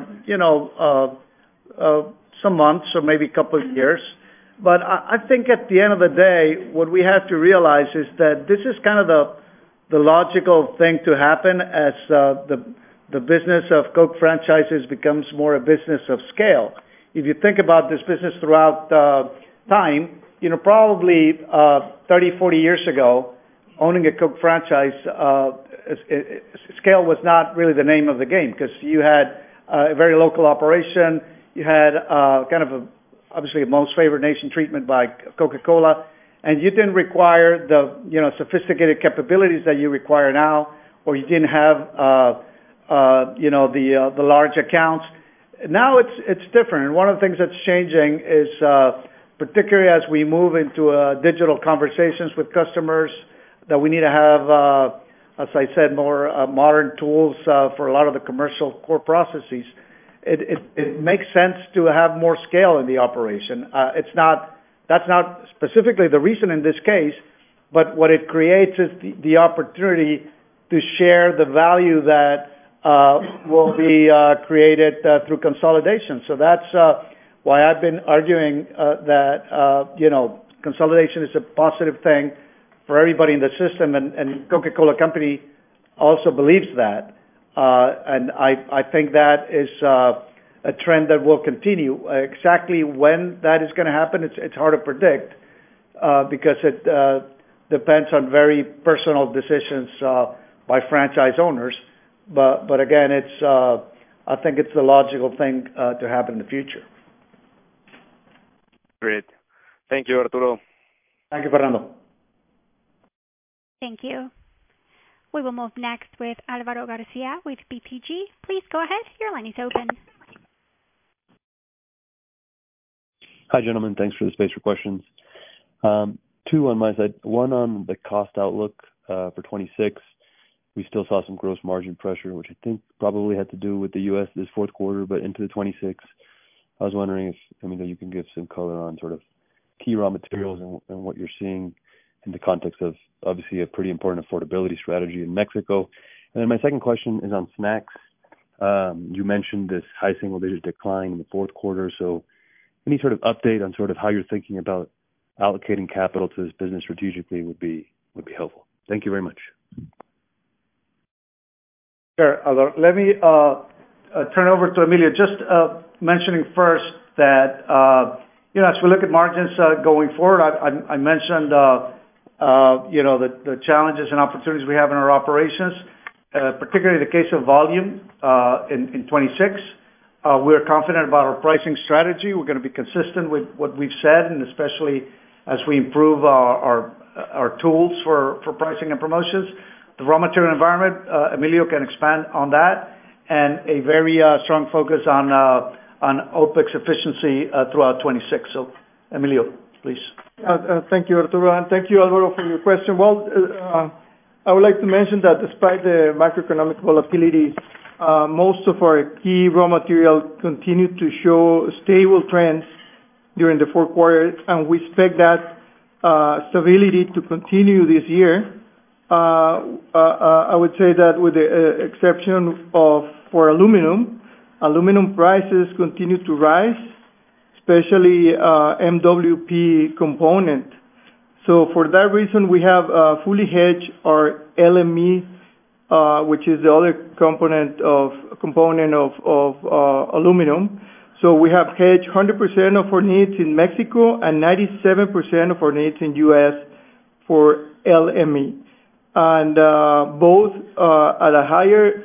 I: some months or maybe a couple of years. But I think at the end of the day, what we have to realize is that this is kind of the logical thing to happen as the business of Coke franchises becomes more a business of scale. If you think about this business throughout time, probably 30, 40 years ago, owning a Coke franchise, scale was not really the name of the game, because you had a very local operation. You had kind of obviously a most favored nation treatment by Coca-Cola, and you didn't require the sophisticated capabilities that you require now, or you didn't have the large accounts. Now it's different, and one of the things that's changing is particularly as we move into digital conversations with customers, that we need to have, as I said, more modern tools for a lot of the commercial core processes. It makes sense to have more scale in the operation. That's not specifically the reason in this case, but what it creates is the opportunity to share the value that will be created through consolidation. So that's why I've been arguing that consolidation is a positive thing for everybody in the system, and Coca-Cola Company also believes that. And I think that is a trend that will continue. Exactly when that is going to happen, it's hard to predict because it depends on very personal decisions by franchise owners. But again, I think it's the logical thing to happen in the future.
L: Great. Thank you, Arturo.
I: Thank you, Fernando.
A: Thank you. We will move next with Alvaro Garcia with BTG. Please go ahead. Your line is open.
M: Hi, gentlemen. Thanks for the space for questions. Two on my side. One on the cost outlook for 26. We still saw some gross margin pressure, which I think probably had to do with the U.S. this fourth quarter, but into the 26. I was wondering if, you can give some color on sort of key raw materials and what you're seeing in the context of obviously a pretty important affordability strategy in Mexico. And then my second question is on snacks. You mentioned this high single-digit decline in the fourth quarter. So any sort of update on sort of how you're thinking about allocating capital to this business strategically would be helpful. Thank you very much.
I: Sure, Alvaro. Let me turn over to Emilio. Just mentioning first that, as we look at margins going forward, I mentioned, the challenges and opportunities we have in our operations, particularly the case of volume in 26. We're confident about our pricing strategy. We're going to be consistent with what we've said, and especially as we improve our tools for pricing and promotions. The raw material environment, Emilio can expand on that, and a very strong focus on OpEx efficiency throughout 26. So, Emilio, please.
D: Thank you, Arturo, and thank you, Alvaro, for your question. Well, I would like to mention that despite the macroeconomic volatility, most of our key raw material continued to show stable trends during the fourth quarter, and we expect that stability to continue this year. I would say that with the exception of for aluminum prices continue to rise, especially MWP component. So for that reason, we have fully hedged our LME which is the other component of aluminum. So we have hedged 100% of our needs in Mexico and 97% of our needs in U.S. for LME. And both at a higher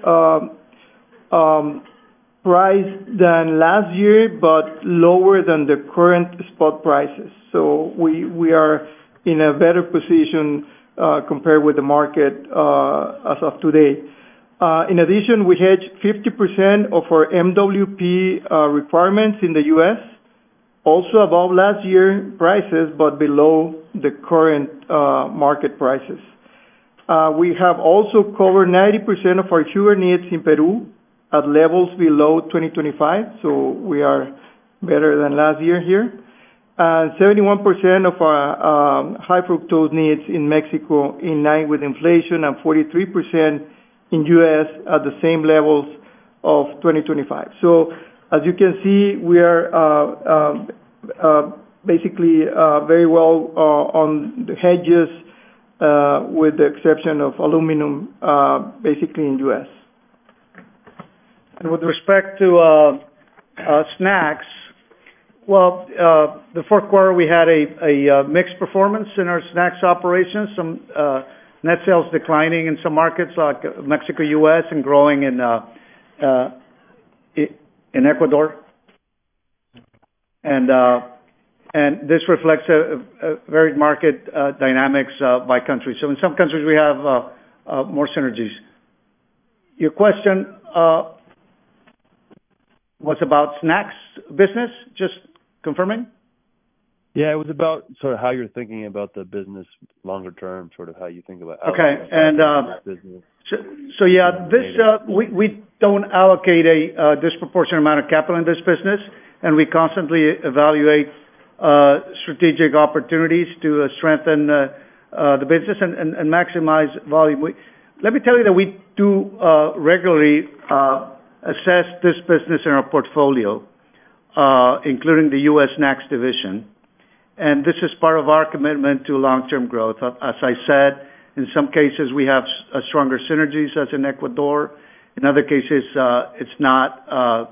D: price than last year, but lower than the current spot prices. So we are in a better position compared with the market as of today. In addition, we hedge 50% of our MWP requirements in the U.S., also above last year prices, but below the current market prices. We have also covered 90% of our sugar needs in Peru at levels below 2025, so we are better than last year here. And 71% of our high fructose needs in Mexico in line with inflation, and 43% in U.S. at the same levels of 2025. So as you can see, we are basically very well on the hedges, with the exception of aluminum, basically in U.S.
C: And with respect to snacks, well, the fourth quarter we had a mixed performance in our snacks operations. Some net sales declining in some markets like Mexico, U.S., and growing in Ecuador. And this reflects a varied market dynamics by country. So in some countries we have more synergies. Your question was about snacks business, just confirming?
M: Yeah, it was about sort of how you're thinking about the business longer term, sort of how you think about
C: okay, and
M: business.
C: So yeah, this we don't allocate a disproportionate amount of capital in this business, and we constantly evaluate strategic opportunities to strengthen the business and maximize volume. Let me tell you that we do regularly assess this business in our portfolio, including the U.S. Snacks division. And this is part of our commitment to long-term growth. As I said, in some cases we have stronger synergies, as in Ecuador. In other cases, it's not,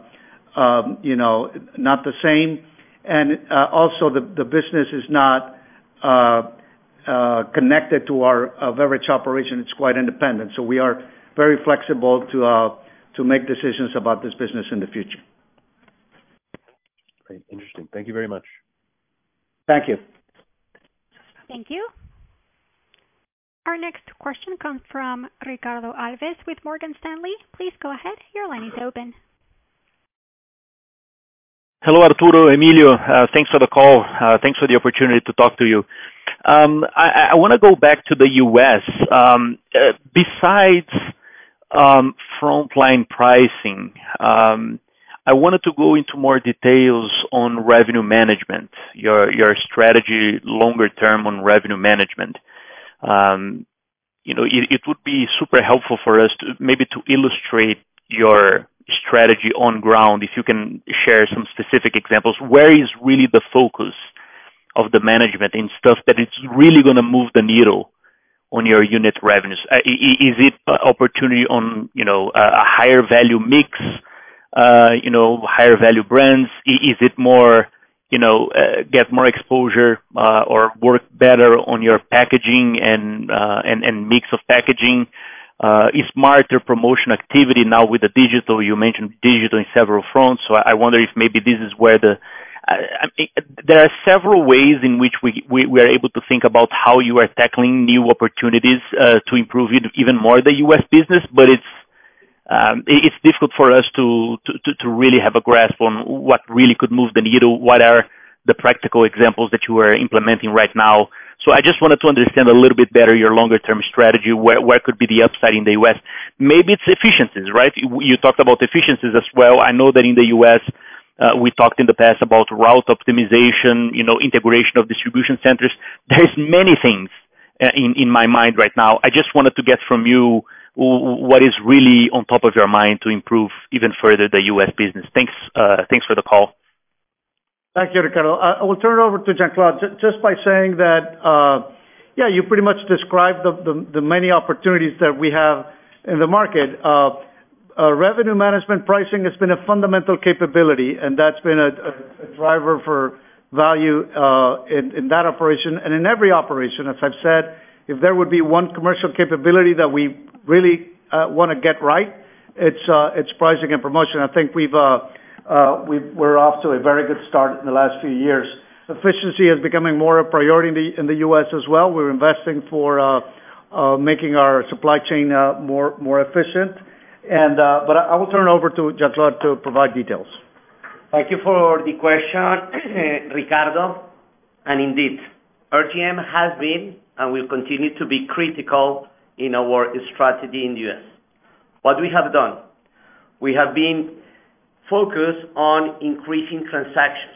C: not the same. And also the business is not connected to our beverage operation. It's quite independent. So we are very flexible to make decisions about this business in the future.
M: Great, interesting. Thank you very much.
C: Thank you.
A: Thank you. Our next question comes from Ricardo Alves with Morgan Stanley. Please go ahead. Your line is open.
N: Hello, Arturo, Emilio. Thanks for the call. Thanks for the opportunity to talk to you. I want to go back to the U.S. Besides frontline pricing, I wanted to go into more details on revenue management, your strategy longer term on revenue management. It would be super helpful for us to maybe to illustrate your strategy on ground, if you can share some specific examples. Where is really the focus of the management in stuff that it's really going to move the needle on your unit revenues? Is it opportunity on, a higher value mix, higher value brands? Is it more, get more exposure, or work better on your packaging and mix of packaging? Is smarter promotion activity now with the digital? You mentioned digital in several fronts, so I wonder if maybe this is where there are several ways in which we are able to think about how you are tackling new opportunities to improve even more the U.S. business, but it's difficult for us to really have a grasp on what really could move the needle. What are the practical examples that you are implementing right now? So I just wanted to understand a little bit better your longer term strategy. Where could be the upside in the U.S.? Maybe it's efficiencies, right? You talked about efficiencies as well. I know that in the U.S., we talked in the past about route optimization, integration of distribution centers. There's many things in my mind right now. I just wanted to get from you what is really on top of your mind to improve even further the U.S. business. Thanks for the call.
C: Thank you, Ricardo. I will turn it over to Jean-Claude just by saying that, you pretty much described the many opportunities that we have in the market. Revenue management pricing has been a fundamental capability, and that's been a driver for value in that operation and in every operation. As I've said, if there would be one commercial capability that we really want to get right, it's pricing and promotion. I think we're off to a very good start in the last few years. Efficiency is becoming more a priority in the U.S. as well. We're investing for making our supply chain more efficient. But I will turn it over to Jean-Claude to provide details.
F: Thank you for the question, Ricardo. And indeed, RGM has been and will continue to be critical in our strategy in the U.S. What we have done, we have been focused on increasing transactions.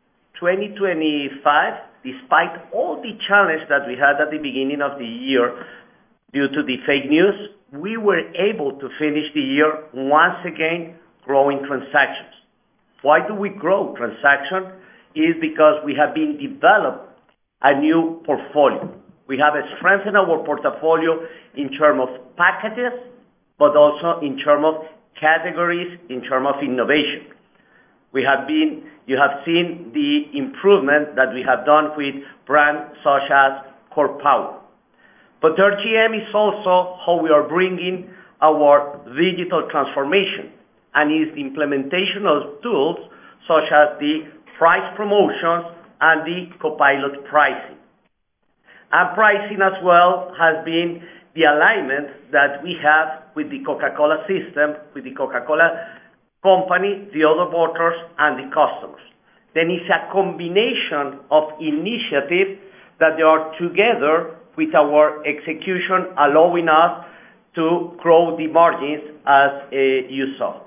F: 2025, despite all the challenge that we had at the beginning of the year due to the fake news, we were able to finish the year once again growing transactions. Why do we grow transaction? Is because we have been developed a new portfolio. We have strengthened our portfolio in terms of packages, but also in terms of categories, in terms of innovation. You have seen the improvement that we have done with brands such as Core Power. But RGM is also how we are bringing our digital transformation and is the implementation of tools such as the price promotions and the co-pilot pricing. And pricing as well has been the alignment that we have with the Coca-Cola system, with the Coca-Cola Company, the other bottlers, and the customers. Then it's a combination of initiatives that they are together with our execution, allowing us to grow the margins as you saw.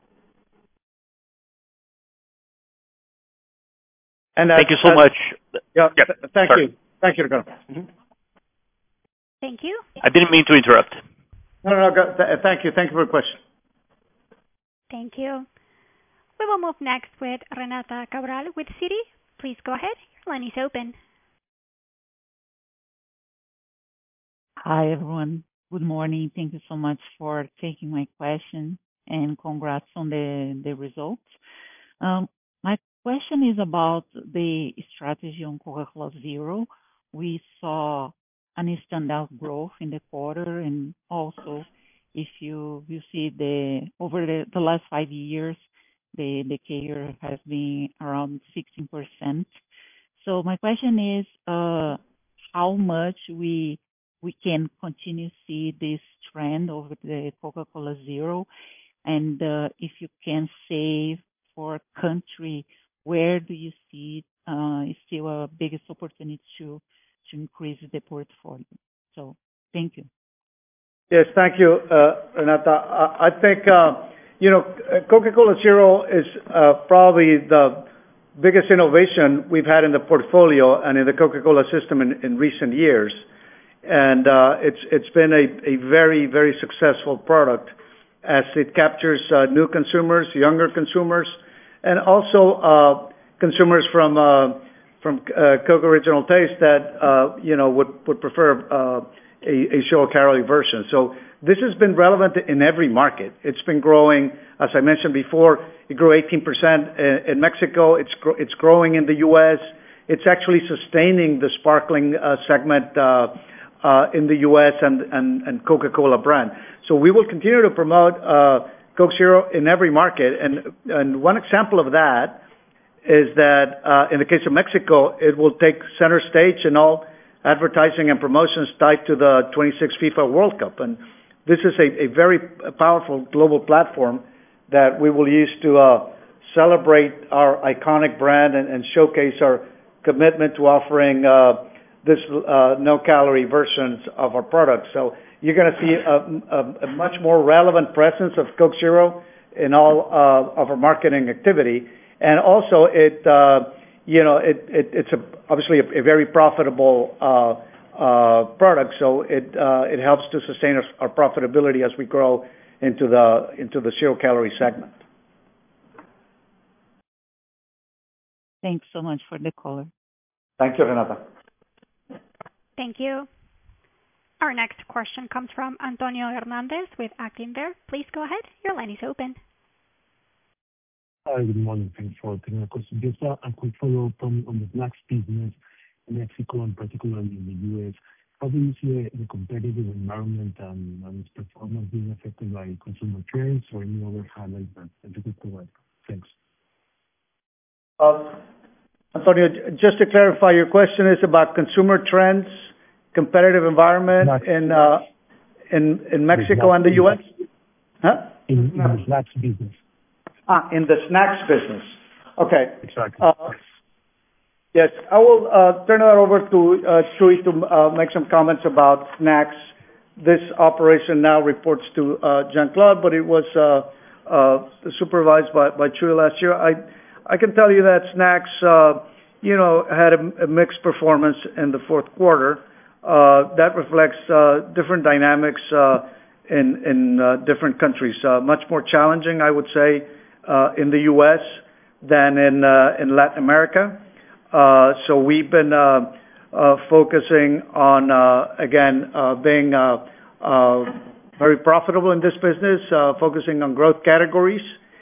C: And
N: thank you so much.
C: Yeah, thank you. Thank you, Ricardo. Mm-hmm.
A: Thank you.
N: I didn't mean to interrupt.
C: No, thank you. Thank you for the question.
A: Thank you. We will move next with Renata Cabral with Citi. Please go ahead. Your line is open.
O: Hi, everyone. Good morning. Thank you so much for taking my question, and congrats on the results. My question is about the strategy on Coca-Cola Zero. We saw an standout growth in the quarter, and also if you see over the last 5 years, the CAGR has been around 16%. So my question is, how much we can continue to see this trend over the Coca-Cola Zero, and if you can say for a country, where do you see is still a biggest opportunity to increase the portfolio? So thank you.
C: Yes, thank you, Renata. I think Coca-Cola Zero is probably the biggest innovation we've had in the portfolio and in the Coca-Cola system in recent years. And it's been a very, very successful product as it captures new consumers, younger consumers, and also consumers from Coke Original Taste that would prefer a zero calorie version. So this has been relevant in every market. It's been growing, as I mentioned before. It grew 18% in Mexico. It's growing in the U.S. It's actually sustaining the sparkling segment in the U.S. and Coca-Cola brand. So we will continue to promote Coke Zero in every market. And one example of that is that in the case of Mexico, it will take center stage in all advertising and promotions tied to the 26 FIFA World Cup. And this is a very powerful global platform that we will use to celebrate our iconic brand and showcase our commitment to offering this no-calorie versions of our products. So you're going to see a much more relevant presence of Coke Zero in all of our marketing activity. And also, it's obviously a very profitable product. So it helps to sustain our profitability as we grow into the zero-calorie segment.
O: Thanks so much for the call.
C: Thank you, Renata.
A: Thank you. Our next question comes from Antonio Hernandez with Actinver. Please go ahead. Your line is open.
P: Hi, good morning. Thanks for taking the question. Just a quick follow-up on the snacks business in Mexico and particularly in the U.S. How do you see the competitive environment and its performance being affected by consumer trends or any other highlights that you could provide? Thanks.
C: Antonio, just to clarify, your question is about consumer trends, competitive environment in Mexico and the U.S.? Huh?
P: In the snacks business.
C: In the snacks business. Okay.
P: Exactly.
C: Yes. I will turn it over to Chuy to make some comments about snacks. This operation now reports to Jean-Claude, but it was supervised by Chuy last year. I can tell you that snacks, had a mixed performance in the fourth quarter. That reflects different dynamics in different countries. Much more challenging, I would say, in the U.S. than in Latin America. So we've been focusing on, again, being very profitable in this business, focusing on growth categories,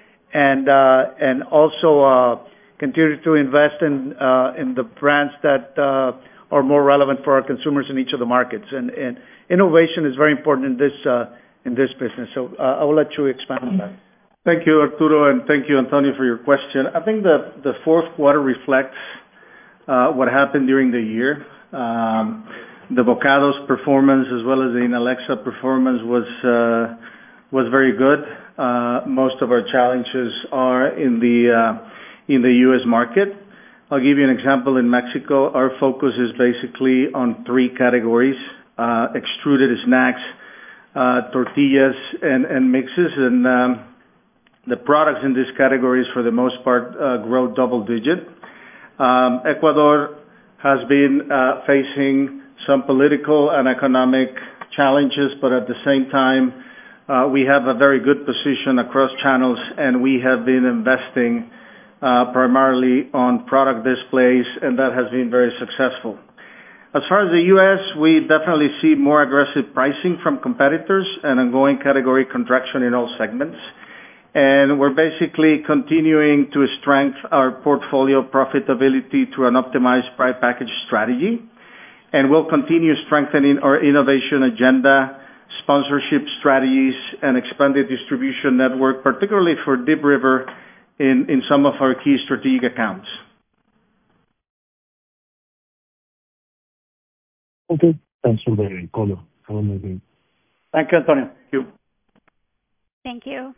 C: and also continue to invest in the brands that are more relevant for our consumers in each of the markets. And innovation is very important in this business. So I will let Chuy expand on that.
I: Thank you, Arturo, and thank you, Antonio, for your question. I think the fourth quarter reflects what happened during the year. The Bokados performance as well as the Inalecsa performance was very good. Most of our challenges are in the U.S. market. I'll give you an example. In Mexico, our focus is basically on three categories: extruded snacks, tortillas, and mixes. And the products in these categories, for the most part, grow double-digit. Ecuador has been facing some political and economic challenges, but at the same time, we have a very good position across channels, and we have been investing primarily on product displays, and that has been very successful. As far as the U.S., we definitely see more aggressive pricing from competitors and ongoing category contraction in all segments. And we're basically continuing to strengthen our portfolio profitability through an optimized price package strategy. And we'll continue strengthening our innovation agenda, sponsorship strategies, and expanded distribution network, particularly for Deep River in some of our key strategic accounts.
P: Okay. Thanks for the call. Have a nice day.
C: Thank you, Antonio. Thank you.
A: Thank you.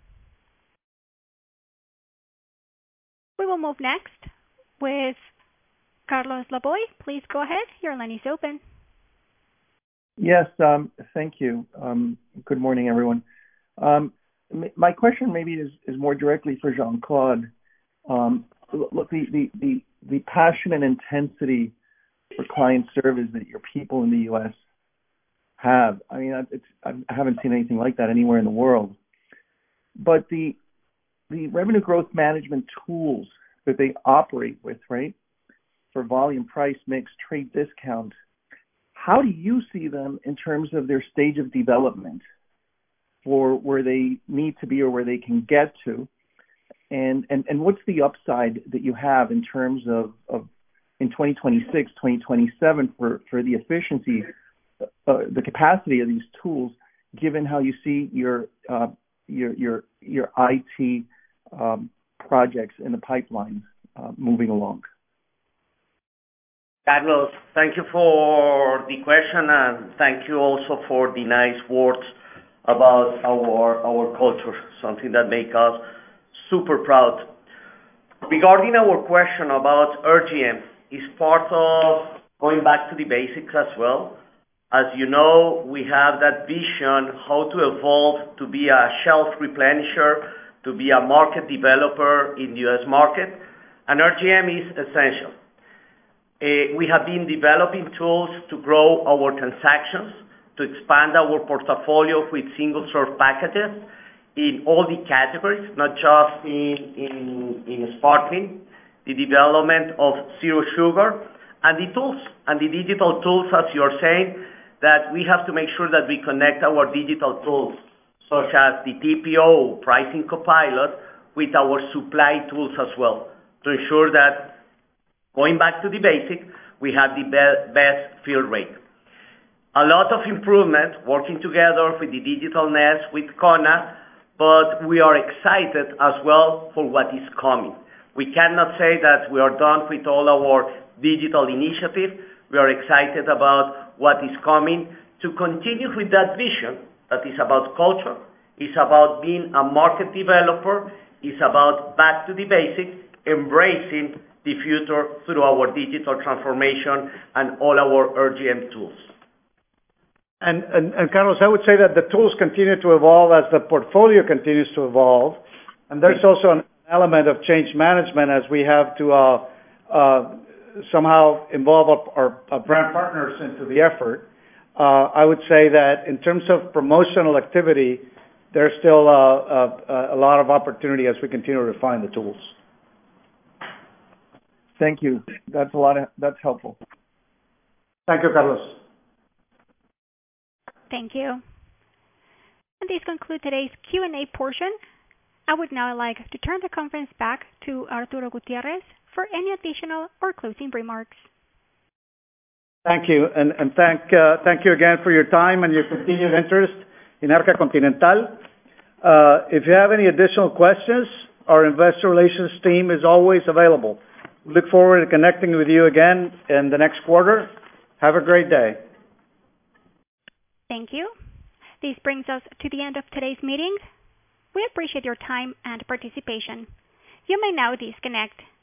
A: We will move next with Carlos Laboy. Please go ahead. Your line is open.
Q: Yes, thank you. Good morning, everyone. My question maybe is more directly for Jean-Claude. Look, the passion and intensity for client service that your people in the U.S. have, I mean, I haven't seen anything like that anywhere in the world. But the revenue growth management tools that they operate with, right, for volume, price, mix, trade discount, how do you see them in terms of their stage of development for where they need to be or where they can get to? And what's the upside that you have in terms of in 2026, 2027 for the efficiency, the capacity of these tools, given how you see your IT projects in the pipeline moving along?
F: Carlos, thank you for the question, and thank you also for the nice words about our culture, something that makes us super proud. Regarding our question about RGM, is part of going back to the basics as well. As you know, we have that vision how to evolve to be a shelf replenisher, to be a market developer in the U.S. market, and RGM is essential. We have been developing tools to grow our transactions, to expand our portfolio with single-serve packages in all the categories, not just in sparkling, the development of zero sugar, and the tools and the digital tools, as you're saying, that we have to make sure that we connect our digital tools, such as the TPO Pricing Copilot, with our supply tools as well, to ensure that, going back to the basic, we have the best fill rate. A lot of improvement working together with the digital nest with Kona, but we are excited as well for what is coming. We cannot say that we are done with all our digital initiatives. We are excited about what is coming to continue with that vision that is about culture, is about being a market developer, is about back to the basic, embracing the future through our digital transformation and all our RGM tools.
C: And Carlos, I would say that the tools continue to evolve as the portfolio continues to evolve, and there's also an element of change management as we have to somehow involve our brand partners into the effort. I would say that in terms of promotional activity, there's still a lot of opportunity as we continue to refine the tools.
Q: Thank you. That's helpful.
C: Thank you, Carlos.
A: Thank you. And this concludes today's Q&A portion. I would now like to turn the conference back to Arturo Gutiérrez for any additional or closing remarks.
C: Thank you. And thank you again for your time and your continued interest in Arca Continental. If you have any additional questions, our investor relations team is always available. We look forward to connecting with you again in the next quarter. Have a great day.
A: Thank you. This brings us to the end of today's meeting. We appreciate your time and participation. You may now disconnect.